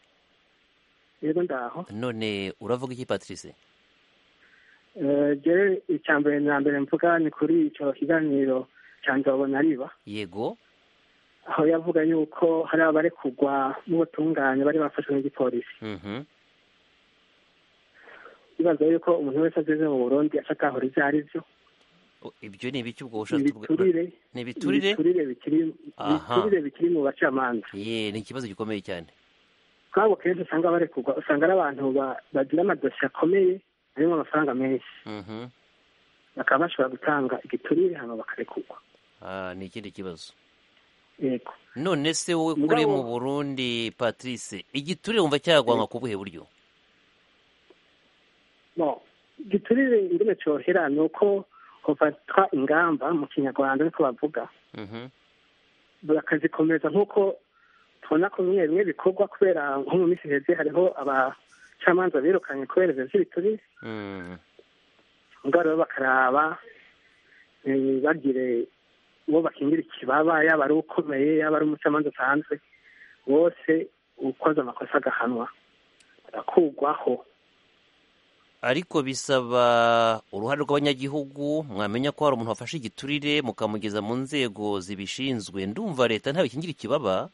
Yego ndaho. None uravuga iki Patrice? Eh je icyambere na mbere mvuga ni kuri ico kiganiro cyanjye babona riba. Yego. Aho yavuga yuko hari abare kugwa mu butungane bari bafashwe n'igipolisi. Mhm. Ibaza yuko umuntu wese ageze mu Burundi ashakahora ivyo ari byo. Ibyo ni ibiki ubwo ushatse biturire ni biturire biturire bikiri biturire bikiri mu bacamanza. Ye ni ikibazo gikomeye cyane. Kwabo kenshi usanga bare kugwa usanga ari abantu bagira amadosiye akomeye arimo amafaranga menshi. Mhm. bakaba bashobora gutanga igiturire hano bakarekurwa. Ah, ni ikindi kibazo. Yego. None se wowe kuri mu Burundi Patrice, igiturire wumva cyagwanka ku buhe buryo? No, igiturire ingene cyohera ni uko hofatwa ingamba mu kinyarwanda niko bavuga. Mhm. Bakazikomeza nk'uko tubona ko bimwe bimwe bikorwa, kubera nko mu minsi iheze hariho abacamanza birukanye kubera ivyo vy'ibiturire. Mm. Ngaho rero bakaraba bagire uwo bakingira ikibaba, yaba ari ukomeye yaba ari umucamanza usanzwe, bose ukoze amakosa agahanwa agakugwaho. Ariko bisaba uruhare rw'abanyagihugu, mwamenya ko hari umuntu wafashe igiturire mukamugeza mu nzego zibishinzwe. Ndumva leta ntawe ikingira ikibaba.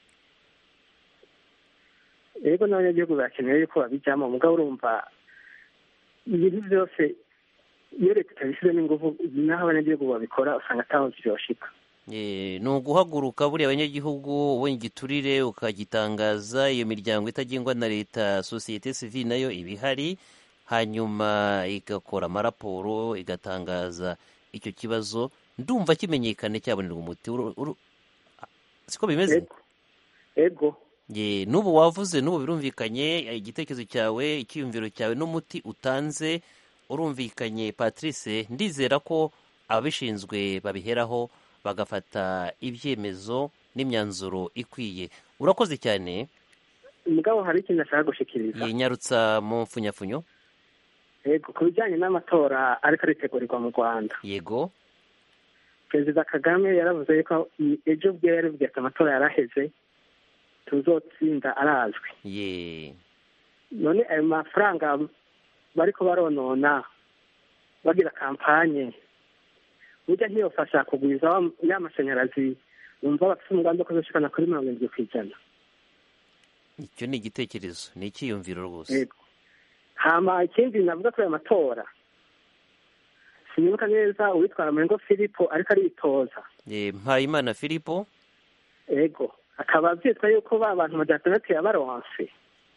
Yego, n'abanyagihugu bakeneye yuko babijyamo, mugabo urumva ibintu byose iyo leta itabishyizemo ingufu naho abanyagihugu babikora usanga ataho vyoshika. Eh, ni uguhaguruka buriya abanyagihugu ubonye igiturire ukagitangaza, iyo miryango itagengwa na leta, sosiyete sivile nayo ibihari, hanyuma igakora amaraporo igatangaza icyo kibazo, ndumva kimenyekane cyabonerwa umuti. Siko bimeze? Ego. Ye, nubu wavuze, nubu birumvikanye, igitekerezo cyawe, icyiyumviro cyawe n'umuti utanze urumvikanye Patrice. Ndizera ko ababishinzwe babiheraho bagafata ibyemezo n'imyanzuro ikwiye. Urakoze cyane. Mugabo hari ikintu nashaka gushikiriza. Yinyarutsa mu mfunyafunyo. Yego, ku bijyanye n'amatora ariko aritegurirwa mu Rwanda. Yego. Perezida Kagame yaravuze yuko ejo bwe yaravuze ko amatora yaraheze, tuzotsinda arazwi. Ye. None ayo mafaranga bariko baronona bagira kampanye, burya ntiyofasha kugwiza y'amashanyarazi umva bafite umugambi wo kuzoshikana kuri mirongo irindwi kw'ijana. Icyo ni igitekerezo, ni icyiyumviro rwose. Yego. Hama ikindi navuga kuri aya matora, sinibuka neza uwitwara Murengo Filipo ariko aritoza. Eh, Mpayimana Filipo. Ego, akaba byitwa yuko ba bantu badatandatu yabaronse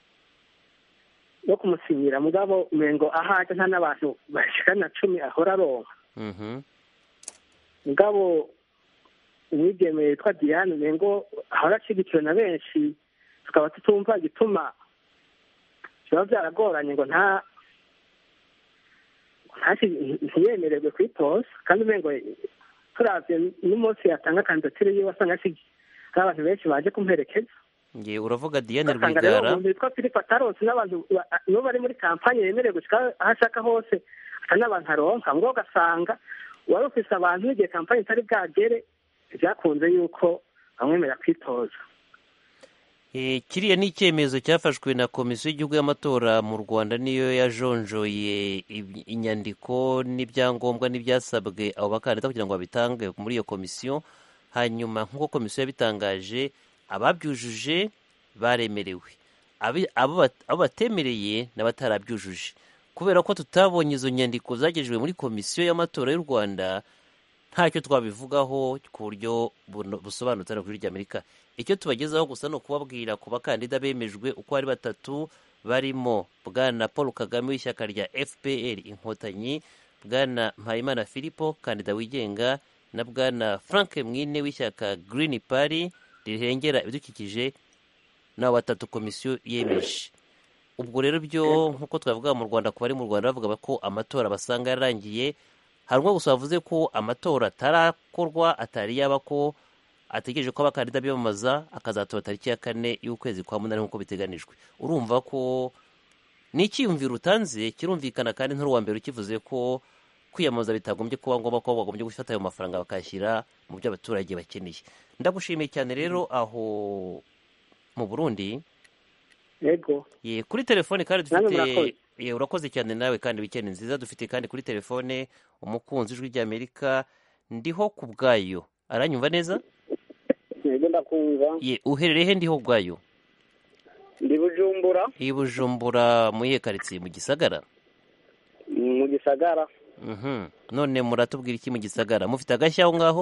no kumusinyira, mugabo Murengo ahaje nta n'abantu bashikana cumi ahora aronka. Mhm. Mugabo umwigemeye yitwa Diane Murengo ahora ashigikiwe na benshi, tukaba tutumva igituma biba byaragoranye ngo nta ntiyemererwe kwitoza, kandi umengo turavye n'umunsi yatanga kandidatire yiwe asanga hari abantu benshi baje kumperekeza. Nge uravuga Diane Rwigara. Rwigara. Umuntu witwa Philippe Ataronse n'abantu nibo bari muri kampanye yemerewe gushika aho ashaka hose, ata n'abantu aronka, ngo ugasanga wari ufise abantu igihe kampanye itari bwagere, vyakunze yuko bamwemera kwitoza. E, kiriya ni icyemezo cyafashwe na Komisiyo y'Igihugu y'Amatora mu Rwanda, niyo yajonjoye inyandiko n'ibyangombwa n'ibyasabwe abo bakandida kugira ngo babitange muri iyo komisiyo. Hanyuma nk'uko komisiyo yabitangaje, ababyujuje baremerewe, abo batemereye n'abatarabyujuje. Kubera ko tutabonye izo nyandiko zagejejwe muri Komisiyo y'Amatora y'u Rwanda, ntacyo twabivugaho ku buryo busobanutse no kuri ry'Amerika. Icyo tubagezaho gusa no kubabwira ku bakandida bemejwe uko ari batatu, barimo Bwana Paul Kagame w'ishyaka rya F P R Inkotanyi, Bwana Mpayimana Filipo kandida wigenga, na Bwana Frank Mwine w'ishyaka Green Party rirengera ibidukikije, na batatu komisiyo yemeje. Ubwo rero byo nkuko twavuga mu Rwanda, ku bari mu Rwanda bavuga ko amatora basanga yarangiye, hari umwe gusa wavuze ko amatora atarakorwa, atari yaba ko ategereje ko abakandida biyamamaza akazatora tariki ya kane y'ukwezi kwa munani nk'uko biteganijwe. Urumva ko ni icyiyumviro utanze kirumvikana, kandi nturi mbere ukivuze ko kwiyamamaza bitagombye kuba ngombwa ko bagombye gufata ayo mafaranga bakayashyira mu byo abaturage bakeneye. Ndagushimiye cyane rero aho mu Burundi. Yego. Ye, kuri telefone kandi dufite, ye, urakoze cyane nawe kandi weekend nziza. Dufite kandi kuri telefone umukunzi w'Ijwi ry'Amerika, Ndiho ku bwayo. Aranyumva neza? Yego, ndakumva. Ye, uherereye he Ndiho bwayo? Ndi Bujumbura. I Bujumbura mu iyihe karitsiye? Mu Gisagara? Mu Gisagara. Mhm. None muratubwira iki mu Gisagara? Mufite agashya aho ngaho?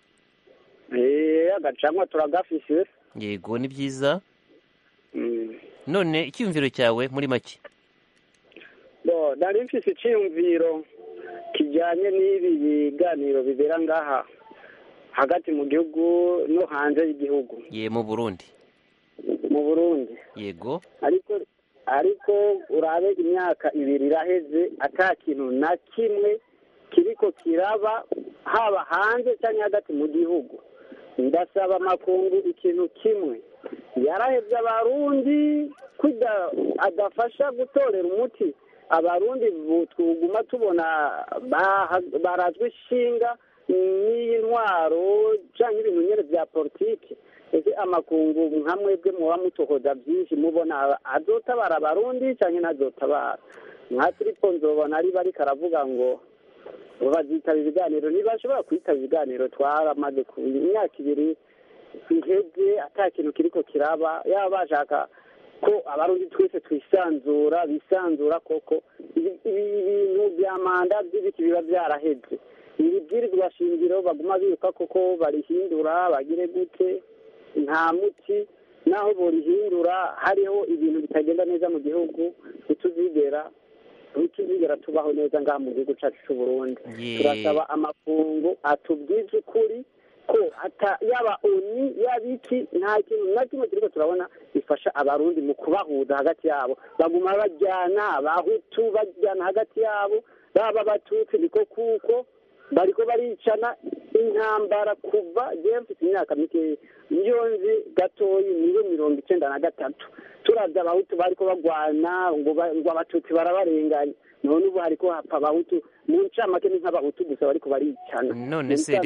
Eh, agacamwa turagafise. Yego, ni byiza. Mm. None icyumviro cyawe muri make? Bo, dari mfise icyumviro bijyanye n'ibi biganiro bibera ngaha hagati mu gihugu no hanze y'igihugu. Ye mu Burundi. Mu Burundi. Yego. Ariko ariko urabe imyaka ibiri iraheze ata kintu na kimwe kiriko kiraba haba hanze cyangwa hagati mu gihugu. Ndasaba amakungu ikintu kimwe, yarahevye abarundi kuda adafasha gutorera umuti abarundi twuguma tubona barazwe ishinga n'iyi ntwaro cyangwa ibintu nyene vya politike. Ese amakungu nka mwebwe muba mutohoza byinshi mubona azotabara abarundi cyangwa ntazotabara? Nka Tripo nzobona ari bari karavuga ngo bazitaba ibiganiro, ntibashobora kwitaba ibiganiro. Twaramaze ku imyaka ibiri iheze ata kintu kiriko kiraba, yaba bashaka ko abarundi twese twisanzura bisanzura koko ibintu bya manda by'ibiki biba byaraheze. Ibibwirizwa shingiro baguma biruka koko barihindura bagire gute, nta muti naho borihindura hariho ibintu bitagenda neza mu gihugu bituzigera bituzigera tubaho neza ngaha mu gihugu cyacu cy'u Burundi. Turasaba amakungu atubwize ukuri ko ata yaba oni yabiki nta kintu na kimwe kiriko turabona bifasha abarundi mu kubahuza hagati yabo. Baguma bajyana abahutu bajyana hagati yabo, baba batutsi niko kuko bariko baricana intambara kuva je mfite imyaka mike niyonzi gatoyi niyo mirongo icenda na gatatu. Turavye abahutu bariko bagwana ngo ngo abatutsi barabarenganya, none ubu hariko hapfa abahutu mu ncamake ni nk'abahutu gusa bariko baricana. None se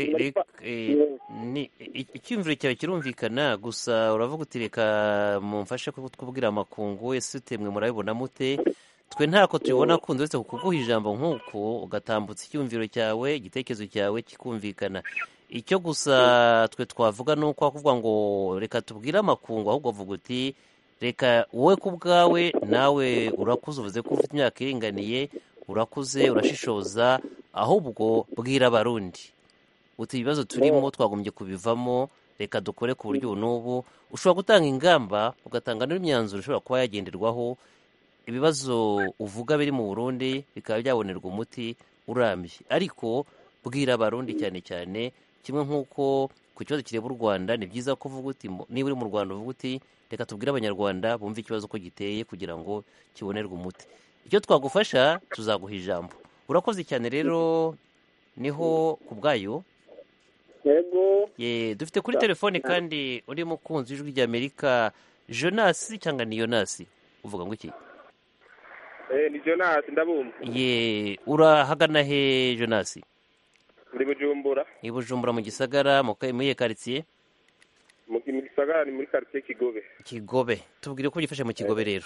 icyumviro cyawe kirumvikana, gusa uravuga uti reka mumfashe kubwira amakungu wese utemwe murabibona mute? Twe ntako tubibona kundi uretse kuguha ijambo nk'uko ugatambutsa icyumviro cyawe, igitekerezo cyawe kikumvikana. Icyo gusa twe twavuga ni uko kuvuga ngo reka tubwire amakungu, ahubwo avuga uti reka wowe ku bwawe nawe urakuze, uvuze ko ufite imyaka iringaniye, urakuze urashishoza, ahubwo bwira abarundi uti ibibazo turimo twagombye kubivamo, reka dukore ku buryo n'ubu. Ushobora gutanga ingamba ugatanga n'imyanzuro ushobora kuba yagenderwaho, ibibazo uvuga biri mu Burundi bikaba byabonerwa umuti urambye. Ariko bwira abarundi cyane cyane, kimwe nk'uko ku kibazo kireba u Rwanda ni byiza ko uvuga uti niba uri mu Rwanda uvuga uti reka tubwire abanyarwanda bumve ikibazo ko giteye kugira ngo kibonerwe umuti. Icyo twagufasha tuzaguha ijambo. Urakoze cyane rero, niho ku bwayo. Yego. Ye dufite kuri telefone kandi uri mukunzi w'ijwi ry'Amerika, Jonas cyangwa ni Jonas, uvuga ngo iki? Eh ni Jonas ndabumva. Ye urahagana he Jonas? Muri Bujumbura. I Bujumbura mu gisagara mu kaye quartier? Mu gisagara ni muri quartier Kigobe. Kigobe. Tubwire ko gifashe mu Kigobe rero.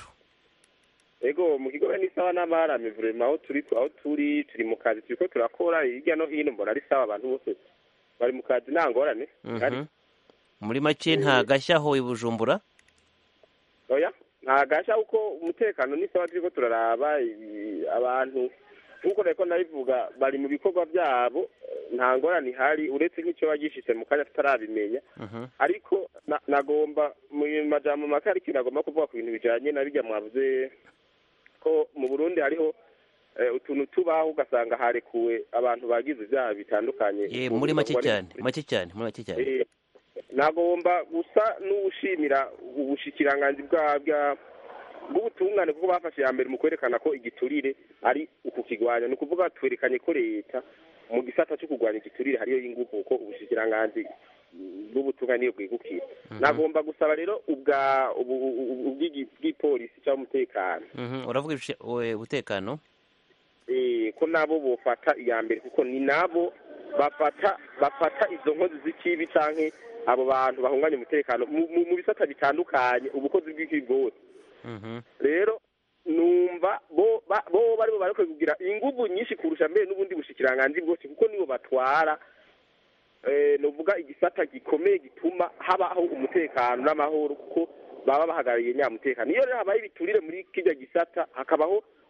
Ego mu Kigobe ni sawa n'amarame vraiment, aho turi aho turi turi mu kazi turiko turakora hirya no hino, mbona ari sawa, abantu bose bari mu kazi ntangorane. Mhm. Muri make nta gashyaho i Bujumbura? Oya, nta gashya uko umutekano ni sawa, turiko turaraba abantu nkuko reko nabivuga bari mu bikorwa byabo, nta ngorane ihari uretse nk'icyo bagishitse mu kanya tutarabimenya. Ariko nagomba mu majambo make ariko nagomba kuvuga ku bintu bijanye na bijya mwavuze ko mu Burundi hariho utuntu tubaho ugasanga harekuwe abantu bagize ibyaha bitandukanye. Eh muri make cyane make cyane muri make cyane. Nagomba gusa n'ubushimira ubushikiranganzi bwa bw'ubutungane kuko bafashe ya mbere mu kwerekana ko igiturire ari ukukigwanya. Ni ukuvuga twerekanye ko leta mu gisata cyo kugwanya igiturire hariyo y'ingufu ko ubushikiranganzi bw'ubutungane niyo bwigukira. Nagomba gusaba rero ubwa ubw'ipolisi cyangwa umutekano. Mhm. Uravuga ubutekano? Eh ko nabo bofata iya mbere kuko ni nabo bafata bafata izo nkozi z'ikibi canke abo bantu bahunganya umutekano mu bisata bitandukanye, ubukozi bw'ikigori. Mhm. Rero numva bo bo bari bariko kugira inguvu nyinshi kurusha mbere n'ubundi bushikiranganzi bwose, kuko nibo batwara eh novuga igisata gikomeye gituma habaho umutekano n'amahoro, kuko baba bahagariye nyamutekano. Iyo rero habaye ibiturire muri kijya gisata hakabaho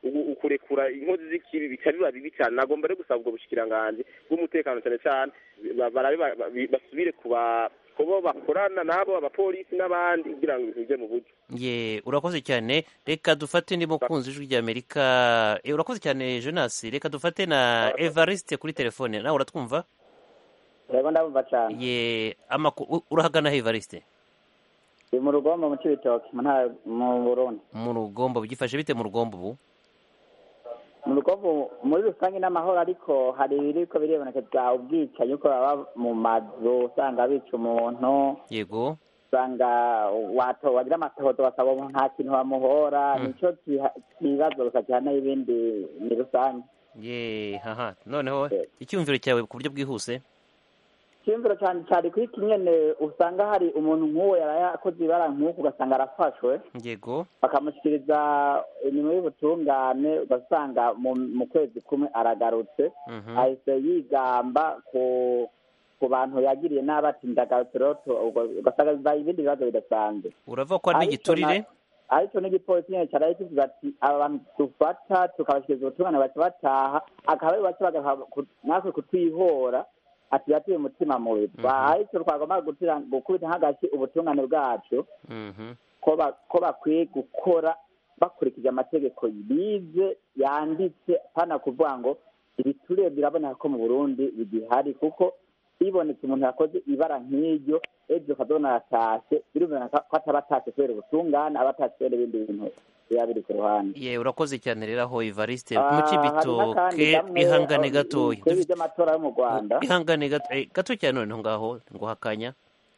ukurekura inkozi z'ikibi bica biba bibi cyane. Nagomba rero gusaba ubwo bushikiranganji bw'umutekano cyane cyane barabe basubire kuba kubo bakorana nabo abapolisi n'abandi kugira ngo ibintu bije mu buryo. Ye urakoze cyane, reka dufate ndi mukunzi ijwi rya Amerika. E, urakoze cyane Jonas, reka dufate na Evariste kuri telefone. Nawe uratwumva? Yego ndabumva cyane. Ye amakuru urahagana he Evariste? Ndi mu Rugombo mu Cibitoke mu Burundi. Mu Rugombo byifashe bite mu Rugombo ubu? Mu Rugombo muri rusange n'amahoro, ariko hari ibiriko birebonekeza ubwicanyi uko baba mu mazu usanga bica umuntu. Yego. Usanga wato wagira amatohoto basaba nta kintu bamuhora. Mm. Nico kibazo gusa cyane ibindi ni rusange. Ye haha noneho icyumviro cyawe ku buryo bwihuse? Icyumviro cyane cyari kuri kinyene usanga hari umuntu nk'uwo yarayakoze ibara nk'uko ugasanga arafashwe. Yego. Bakamushyikiriza inyuma y'ubutungane ugasanga mu kwezi kumwe aragarutse. Mm-hmm. Ahise yigamba ku ku bantu yagiriye n'abati ndagarutse rero ugasanga bibaye ibindi bibazo bidasanzwe. Urava ko ari igiturire? Ariko n'igipolisi nyine cyaraye kivuga ati aba bantu dufata tukabashyikiriza ubutungane baca bataha akaba baca bagaha natwe kutwihora ati yatuye umutima mubi. Ariko twagomba gukubita nk'agashyi ubutungane bwacu ko bakwiye gukora bakurikije amategeko bize yanditse hana kuvuga ngo ibiturire biraboneka ko mu Burundi bigihari, kuko ibonetse umuntu yakoze ibara nk'iryo ejo ukazabona aratashe birumvikana ko ataba atashe kubera ubutungane, aba atashe kubera ibindi bintu biba biri ku ruhande. Ye urakoze cyane rero aho Evariste mu Cibitoke. Ihangane gatoya dufite amatora yo mu Rwanda. Ihangane gato gato cyane noneho ngaho ngo hakanya.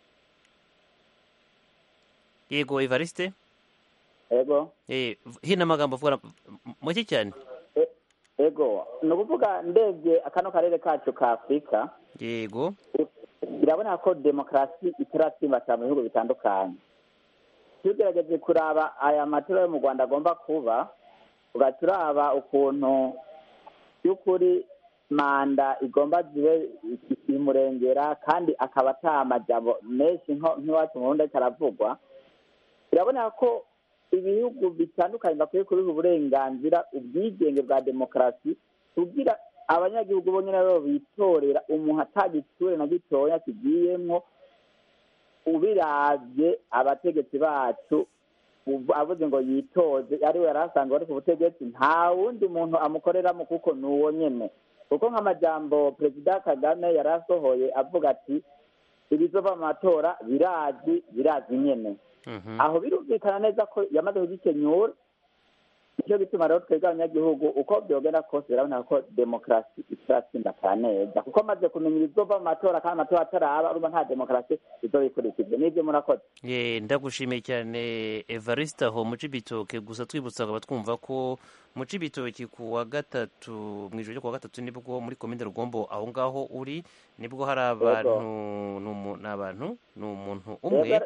Yego Evariste. Yego. Eh hina amagambo avuga muke cyane. Ego no kuvuga ndebye akano karere kacu ka Afrika. Yego. Birabona ko demokrasi itaratsimba cyane mu bihugu bitandukanye. Tugerageje kuraba aya matora yo mu Rwanda agomba kuba, ugaturaba ukuntu y'ukuri manda igomba zibe imurengera kandi akaba atamajambo menshi nk'iwacu mu Burundi karavugwa. Birabona ko ibihugu bitandukanye bakwiye kubiha uburenganzira ubwigenge bwa demokrasi kugira abanyagihugu bonyine rero bitorera umuntu atagiture na gitoya kigiyemwo. Ubiravye abategetsi bacu avuze ngo yitoze ari we yarasanga ari ku butegetsi, nta wundi muntu amukoreramo kuko nuwo nyene. Kuko nk'amajambo Perezida Kagame yarasohoye avuga ati ibizova mu matora birazi birazi nyene. Mm-hmm. Aho birumvikana neza ko yamaze kugikenyura. Icyo bituma rero twebwe abanyagihugu uko byogenda kose birabona ko demokrasi itatsinda kaneza, kuko maze kumenya ibizova mu matora kandi amatora ataraba urumva nta demokrasi izoyikurikije. Nibyo murakoze. Ye ndagushimiye cyane Evariste aho mu Cibitoke. Gusa twibutsa abatwumva ko mu Cibitoke ku wa gatatu mu ijoro ryo ku wa gatatu nibwo muri komine Rugombo aho ngaho uri nibwo hari abantu n'abantu n'umuntu umwe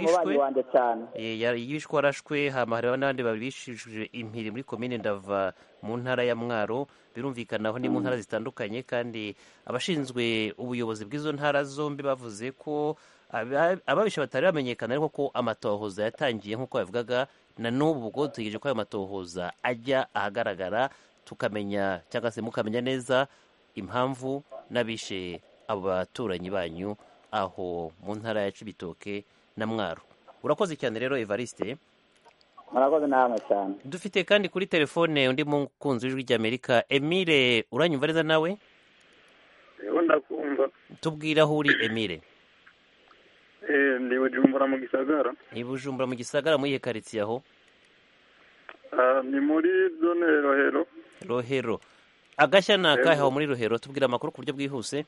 yari yishwe arashwe, hama hari n'abandi babishije impiri muri komine Ndava mu ntara ya Mwaro. Birumvikana aho ni mu ntara zitandukanye, kandi abashinzwe ubuyobozi bw'izo ntara zombi bavuze ko ababisha batari bamenyekana, ariko ko amatohoza yatangiye nk'uko bavugaga. Na n'ubu ubwo dutegereje ko ayo matohoza ajya ahagaragara tukamenya cyangwa se mukamenya neza impamvu n'abishe abo baturanyi banyu aho mu ntara ya Cibitoke na Mwaro. Urakoze cyane rero Evariste. Murakoze namwe cyane. Dufite kandi kuri telefone undi mukunzi w'ijwi ry'Amerika. Emile, uranyumva neza nawe? Yego ndakumva. Tubwira aho uri Emile. Eh ndi Bujumbura mu Gisagara. Ni Bujumbura mu Gisagara muri he quartier aho? Ah ni muri zone Rohero. Rohero. Agashya nakahe aho muri Rohero? Tubwira amakuru ku buryo bwihuse.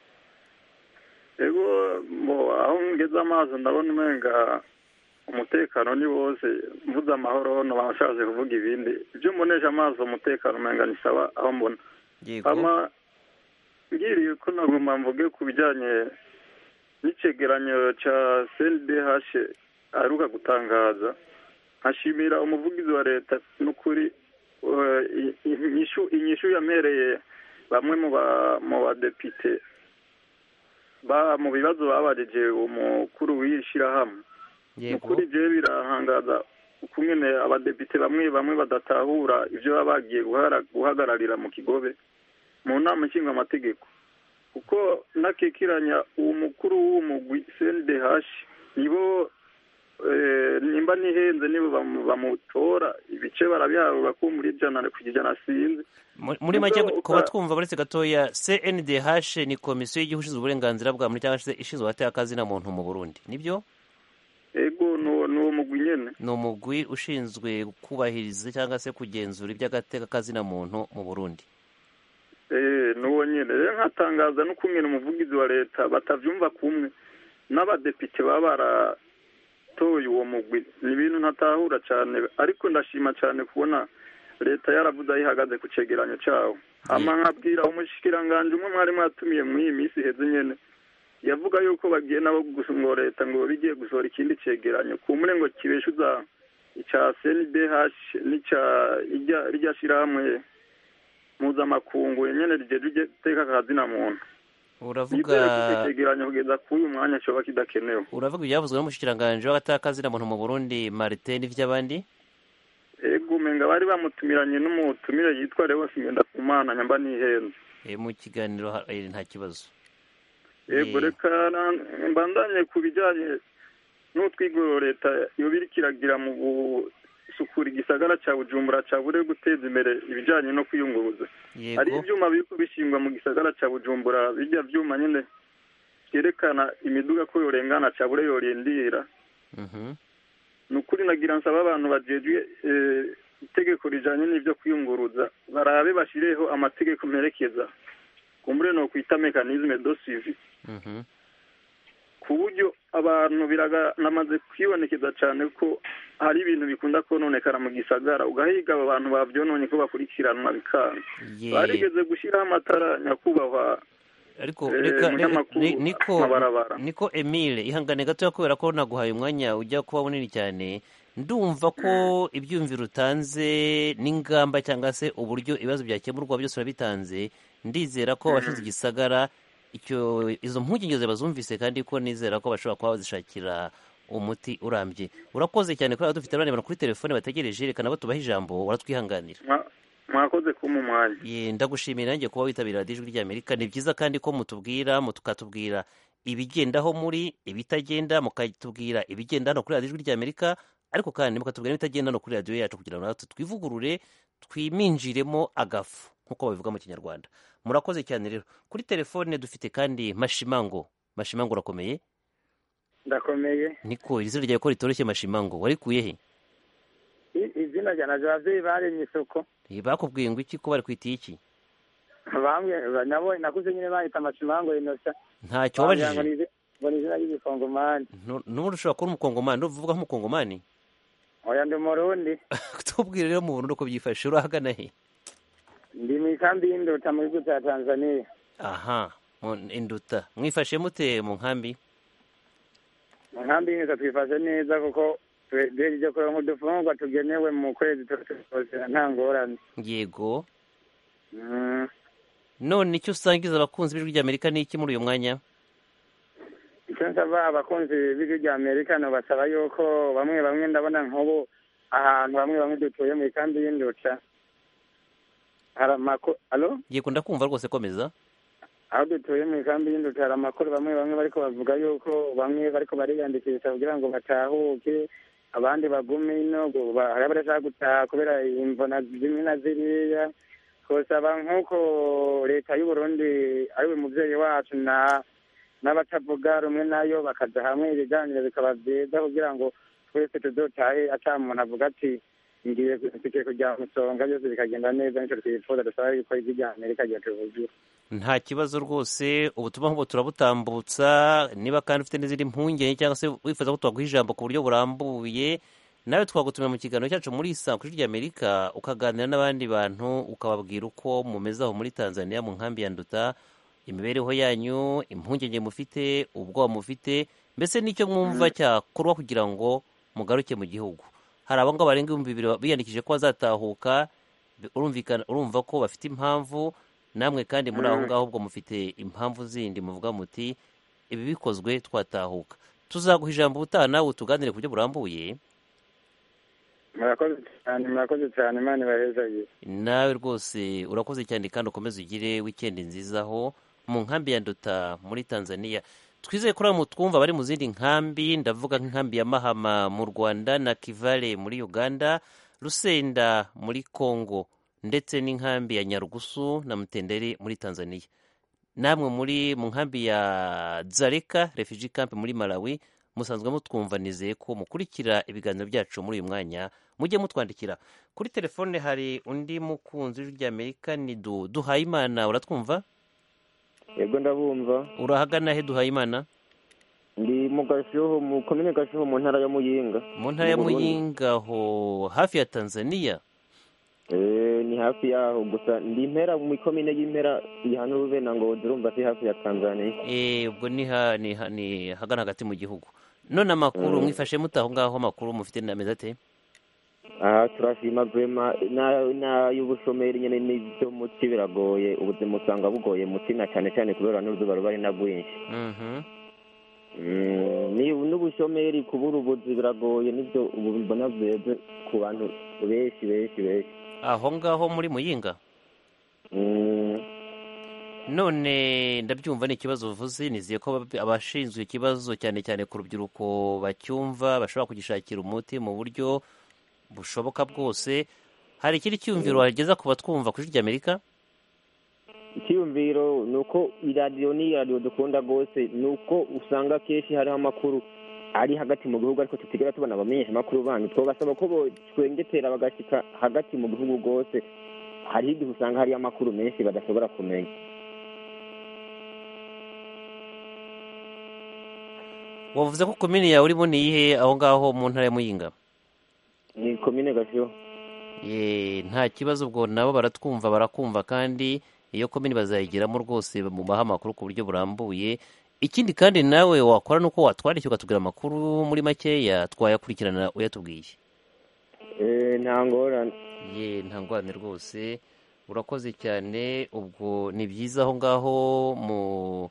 Ego mo aho ngeze amazi ndabona umenga umutekano ni wose, mvuze amahoro no bashaje kuvuga ibindi. Ibyo munesha amazi umutekano umenga ni sawa aho mbona. Yego. Ama ngiriye ko nagomba mvuge ku bijyanye n'icegeranyo ca C N D H aruka gutangaza. Hashimira umuvugizi wa leta n'ukuri inyishu inyishu yamereye bamwe mu ba mu badepite ba mu bibazo babajije umukuru w'ishirahamwe. Yego. Ukuri je birahangaza ukungene abadepite bamwe bamwe badatahura ivyo baba bagiye guhagararira mu kigobe mu nama nshingaamategeko kuko nakekiranya uwo mukuru w'umugwi C N D H nibo nimba nihenze nibo bamutora ibice barabiharura ko muri jana kujana sinzi muri make kuba twumva baretse gatoya C N D H ni komisiyo y'igihugu ishinzwe uburenganzira bwa muntu cyangwa se ishinzwe abatakazi na muntu mu Burundi nibyo ego no no mugwi nyene no mugwi ushinzwe kubahiriza cyangwa se kugenzura iby'agatekazi na muntu mu Burundi eh no nyene rero nkatangaza no kumwe n'umuvugizi wa leta batavyumva kumwe n'abadepite babara toye uwo mugwi ni ibintu ntatahura cyane ariko ndashima cyane kubona leta yaravuze ayihagaze ku cegeranyo cyawo ama nkabwira umushikiranganje umwe mwari mwatumiye mu iyi minsi heze nyene yavuga yuko bagiye nabo gusumwa leta ngo bigiye gusohora ikindi cegeranyo kumure ngo kibeshuza icya C N D H n'icya ijya rya shiramwe mpuzamakungu nyene rije teka kazi na muntu uravuga cegeranyo kugeza kuri uyu mwanya cyoba kidakenewe uravuga ibyavuzwe n'umushikiranganje w'agatakazi na muntu mu Burundi Martin vy'abandi ego menga bari bamutumiranye n'umutumire yitwa Leo Simenda Kumana nyamba nihenze e mu kiganiro nta kibazo ego reka mbandanye kubijanye n'utwigoro leta yobiri kiragira mu gusukura igisagara ca Bujumbura ca bure guteza imbere ibijanye no kwiyunguruza ari ivyuma biriko bishingwa mu gisagara ca Bujumbura bijya vyuma nyene yerekana imiduga ko yorengana ca bure yorindira mhm nukuri nagira nsaba abantu bajejwe itegeko rijanye n'ivyo kwiyunguruza barabe bashireho amategeko merekeza kumbure no kwita mechanisme de suivi mhm ku buryo abantu biraga namaze kwibonekeza cyane ko hari ibintu bikunda kononekara mu gisagara ugahiga abo bantu bavyononye ko bakurikiranwa bikanga barigeze gushiraho amatara nyakubahwa ariko reka niko niko Emile ihangane gato yakubera ko naguhaye umwanya ujya kuba bunini cyane ndumva ko ibyumviro utanze n'ingamba cyangwa se uburyo ibibazo byakemurwa byose urabitanze ndizera ko abashinzwe igisagara icyo izo mpungenge bazumvise kandi ko nizera ko bashobora kuba bazishakira umuti urambye urakoze cyane ko dufite abana kuri telefone bategereje reka nabo tubaha ijambo uratwihanganira mwakoze kuma umwanya ye ndagushimira nanjye kuba witabira ijwi rya Amerika ni byiza kandi ko mutubwira mutukatubwira ibigendaho muri ibitagenda mukatubwira ibigenda no kuri ijwi rya Amerika ariko kandi mukatubwira ibitagenda no kuri radio yacu kugira ngo natwe twivugurure twiminjiremo agafu nkuko babivuga mu Kinyarwanda murakoze cyane rero kuri telefone dufite kandi Mashimango Mashimango urakomeye ndakomeye niko izina ryawe ko ritoroshye Mashimango warikuye he izina rya naje baremye isoko bakubwiye ngo iki ko bari kwitiye iki bamwe nabo nakuze nyine bahita Mashimango inosa ntacyo wabajije ngo ni izina ry'Ikongomani n'ubu ushobora kuba umukongomani uvuga nk'umukongomani oya ndi Murundi tubwire rero mu Burundi uko byifashe urahagana he ndi mu ikambi y'Induta mu gihugu cya Tanzania aha mu Induta mwifashe mute mu nkambi mu nkambi y'Induta twifashe neza kuko twegereje ko nk'udufungwa tugenewe mu kwezi twose nta ngorane yego none icyo usangiza abakunzi b'ijwi rya Amerika ni iki muri uyu mwanya icyo nsaba abakunzi b'ijwi rya Amerika no basaba yuko bamwe bamwe ndabona nk'ubu ahantu bamwe bamwe dutuye mu ikambi y'Induta hari amakuru alo yego ndakumva rwose komeza aho dutuye mu ikambi y'Induta hari amakuru bamwe bamwe bariko bavuga yuko bamwe bariko bariyandikisha kugira ngo batahuke abandi bagume ino hari abarashaka gutaha kubera imvona zimwe na ziriya twosaba nk'uko leta y'u Burundi ariwe muvyeyi wacu na n'abatavuga rumwe nayo bakaja hamwe ibiganiro bikaba vyiza kugira ngo twese tuzotahe ata muntu avuga ati ngiye tugiye kujya musonga byose bikagenda neza nicyo twifuza dusaba yuko ijwi rya Amerika ryatuvugira nta kibazo rwose ubutumwa nk'ubu turabutambutsa niba kandi ufite n'izindi mpungenge cyangwa se wifuza ko twaguha ijambo ku buryo burambuye nawe twagutumira mu kiganiro cyacu muri isa kuri rya Amerika ukaganira n'abandi bantu ukababwira uko mumeze aho muri Tanzania mu nkambi ya Nduta imibereho yanyu impungenge mufite ubwoba mufite mbese n'icyo mwumva cyakorwa kugira ngo mugaruke mu gihugu hari abangaba barenga ibihumbi bibiri biyandikije ko bazatahuka urumvikana urumva ko bafite impamvu namwe kandi muri aho ngaho ubwo mufite impamvu zindi muvuga muti ibi bikozwe twatahuka tuzaguha ijambo ubutaha nawe utuganire ku buryo burambuye murakoze cyane murakoze cyane imana ibahezaye. nawe rwose urakoze cyane kandi ukomeze ugire wikendi nziza aho mu nkambi ya Nduta muri Tanzania. Twizeye kuri abo twumva bari mu zindi nkambi, ndavuga nk'inkambi ya Mahama mu Rwanda na Kivale muri Uganda, Rusenda muri Congo ndetse n'inkambi ya Nyarugusu na Mtenderi muri Tanzania. Namwe muri mu nkambi ya Dzaleka refugee camp muri Malawi musanzwe mutwumva, nizeye ko mukurikira ibiganiro byacu muri uyu mwanya, mujye mutwandikira kuri telefone. Hari undi mukunzi w'ijwi ry'Amerika ni du Duhayimana, uratwumva? Yego ndabumva. Urahagana he Duhayimana? Ndi mu Gashoho, mu komine Gashoho mu ntara ya Muyinga. Mu ntara ya Muyinga ho hafi ya Tanzania? Eh, ni hafi yaho, gusa ndi impera mu komine y'impera ihana Rubena ngo urumva si hafi ya Tanzania. Eh, ubwo ni ha ni, ha, ni hagana hagati mu gihugu. None amakuru mm. mwifashe mutaho ngaho, amakuru mufite nameze ate? Aha turashima gwema na na y'ubushomeri nyene n'ibyo muti biragoye, ubuzima usanga bugoye mutina cyane cyane kubera n'uruzuba ruba ari nagwinshi. Mhm. Mm, ni n'ubushomeri kubura ubuzi biragoye, nibyo ubu mbona vyeze ku bantu benshi benshi benshi. Aho ngaho muri Muyinga? Mm. None ndabyumva ni ikibazo uvuze, niziye ko abashinzwe ikibazo cyane cyane ku rubyiruko bacyumva bashobora kugishakira umuti mu buryo bushoboka bwose. Hari ikindi cyumviro wageza ku batwumva kuri ry'Amerika? Icyumviro nuko iradiyo ni radio dukunda gose, nuko usanga keshi hariho amakuru ari hagati mu gihugu ariko tutigera tubona abamenyesha makuru bantu, twabasaba ko twengetera bagashika hagati mu gihugu gose. Hari igihe usanga hari amakuru menshi badashobora kumenya. Wavuze ko komine yawe urimo ni iyihe aho ngaho mu ntara ya Muyinga? Ni komine Gashoho. Ye, nta kibazo, ubwo nabo baratwumva barakumva, kandi iyo komine bazayigiramo rwose mu baha amakuru ku buryo burambuye. Ikindi kandi nawe wakora nuko watwandikira ukatubwira amakuru muri makeya twayakurikirana uyatubwiye. Eh, nta ngorane. Ye, nta ngorane rwose. Urakoze cyane. Ubwo ni byiza aho ngaho mu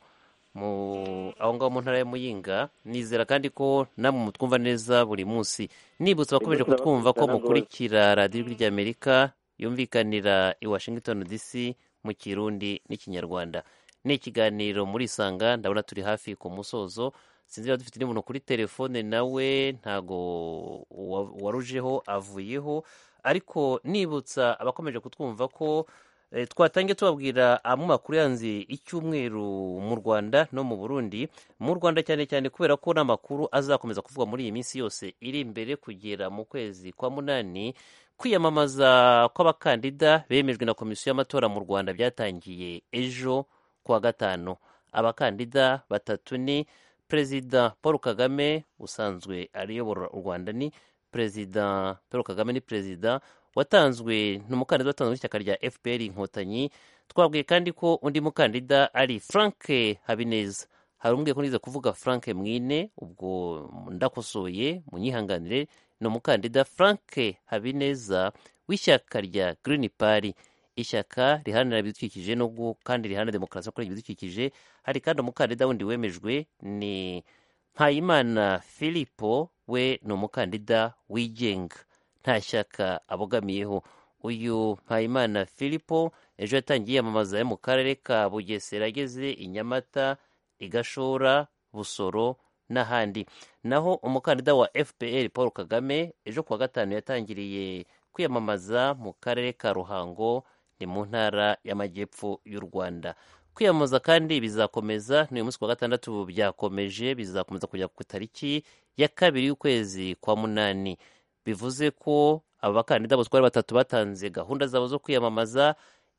mu aho ngaho mu ntara ya Muyinga. Nizera kandi ko namwe mutwumva neza buri munsi. Nibutse bakomeje kutwumva ko mukurikira radiyo ry'Amerika yumvikanira i Washington D C mu Kirundi n'Ikinyarwanda. Ni ikiganiro muri Sanga, ndabona turi hafi ku musozo. Sinzi niba dufite n'umuntu kuri telefone, nawe ntago warujeho avuyeho, ariko nibutsa abakomeje kutwumva ko e, twatangiye tubabwira amwe makuru yanze icyumweru mu Rwanda no mu Burundi. Mu Rwanda cyane cyane kubera ko n'amakuru azakomeza kuvugwa muri iyi minsi yose iri imbere kugera mu kwezi kwa munani. Kwiyamamaza kw'abakandida bemejwe na komisiyo y'amatora mu Rwanda byatangiye ejo kuwa gatanu. Abakandida batatu ni Perezida Paul Kagame usanzwe ariyobora u Rwanda, ni Perezida Paul Kagame ni perezida watanzwe n'umukandida watanzwe n'ishyaka rya F P R Inkotanyi. Twabwiye kandi ko undi mukandida ari Frank Habineza. Hari umbwiye ko nize kuvuga Frank Mwine, ubwo ndakosoye munyihanganire. Ni umukandida Frank Habineza w'ishyaka rya Green Party, ishyaka riharanira ibidukikije no kandi riharanira demokarasi kuri ibidukikije. Hari kandi umukandida wundi wemejwe ni Mpayimana Philipo, we ni umukandida wigenga nta shyaka abogamiyeho. Uyu Mpayimana Philipo ejo yatangiye yamamaza mu karere ka Bugesera, ageze i Nyamata, i Gashora, Busoro n'ahandi. Naho umukandida wa F P R Paul Kagame ejo kuwa gatanu yatangiriye kwiyamamaza mu karere ka Ruhango, ni mu ntara y'Amajyepfo y'u Rwanda. Kwiyamamaza kandi bizakomeza n'uyu munsi kuwa gatandatu, byakomeje bizakomeza kujya ku tariki ya kabiri y'ukwezi kwa munani. Bivuze ko aba bakandida bose ari batatu batanze gahunda zabo zo kwiyamamaza,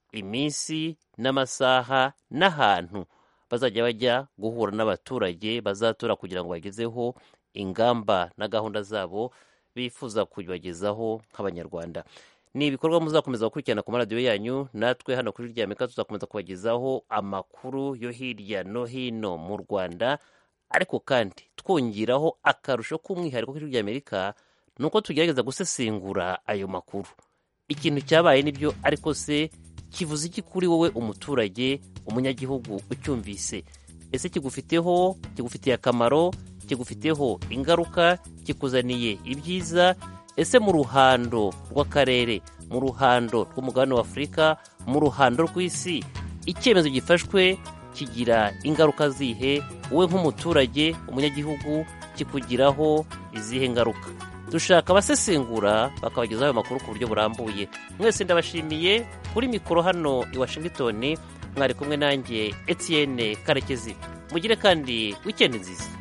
iminsi n'amasaha n'ahantu bazajya bajya guhura n'abaturage bazatora kugira ngo bagezeho ingamba na gahunda zabo bifuza kubagezaho nk'abanyarwanda. Ni ibikorwa muzakomeza gukurikirana ku maradiyo yanyu. Natwe hano kuri ry'Amerika tuzakomeza kubagezaho amakuru yo hirya no hino mu Rwanda, ariko kandi twongeraho akarusho k'umwihariko kuri ry'Amerika nuko tugerageza gusesengura ayo makuru. Ikintu cyabaye nibyo, ariko se kivuze iki kuri wowe umuturage, umunyagihugu ucyumvise? Ese kigufiteho kigufitiye akamaro, kigufiteho ingaruka, kikuzaniye ibyiza? ese mu ruhando rw'akarere, mu ruhando rw'umugabane wa Afurika, mu ruhando rw'isi, icyemezo gifashwe kigira ingaruka zihe? wowe nk'umuturage, umunyagihugu, kikugiraho izihe ngaruka? dushaka abasesengura bakabagezaho ayo makuru ku buryo burambuye. Mwese ndabashimiye. Kuri mikoro hano i Washington mwari kumwe nanjye Etienne Karekezi. Mugire kandi weekend nziza.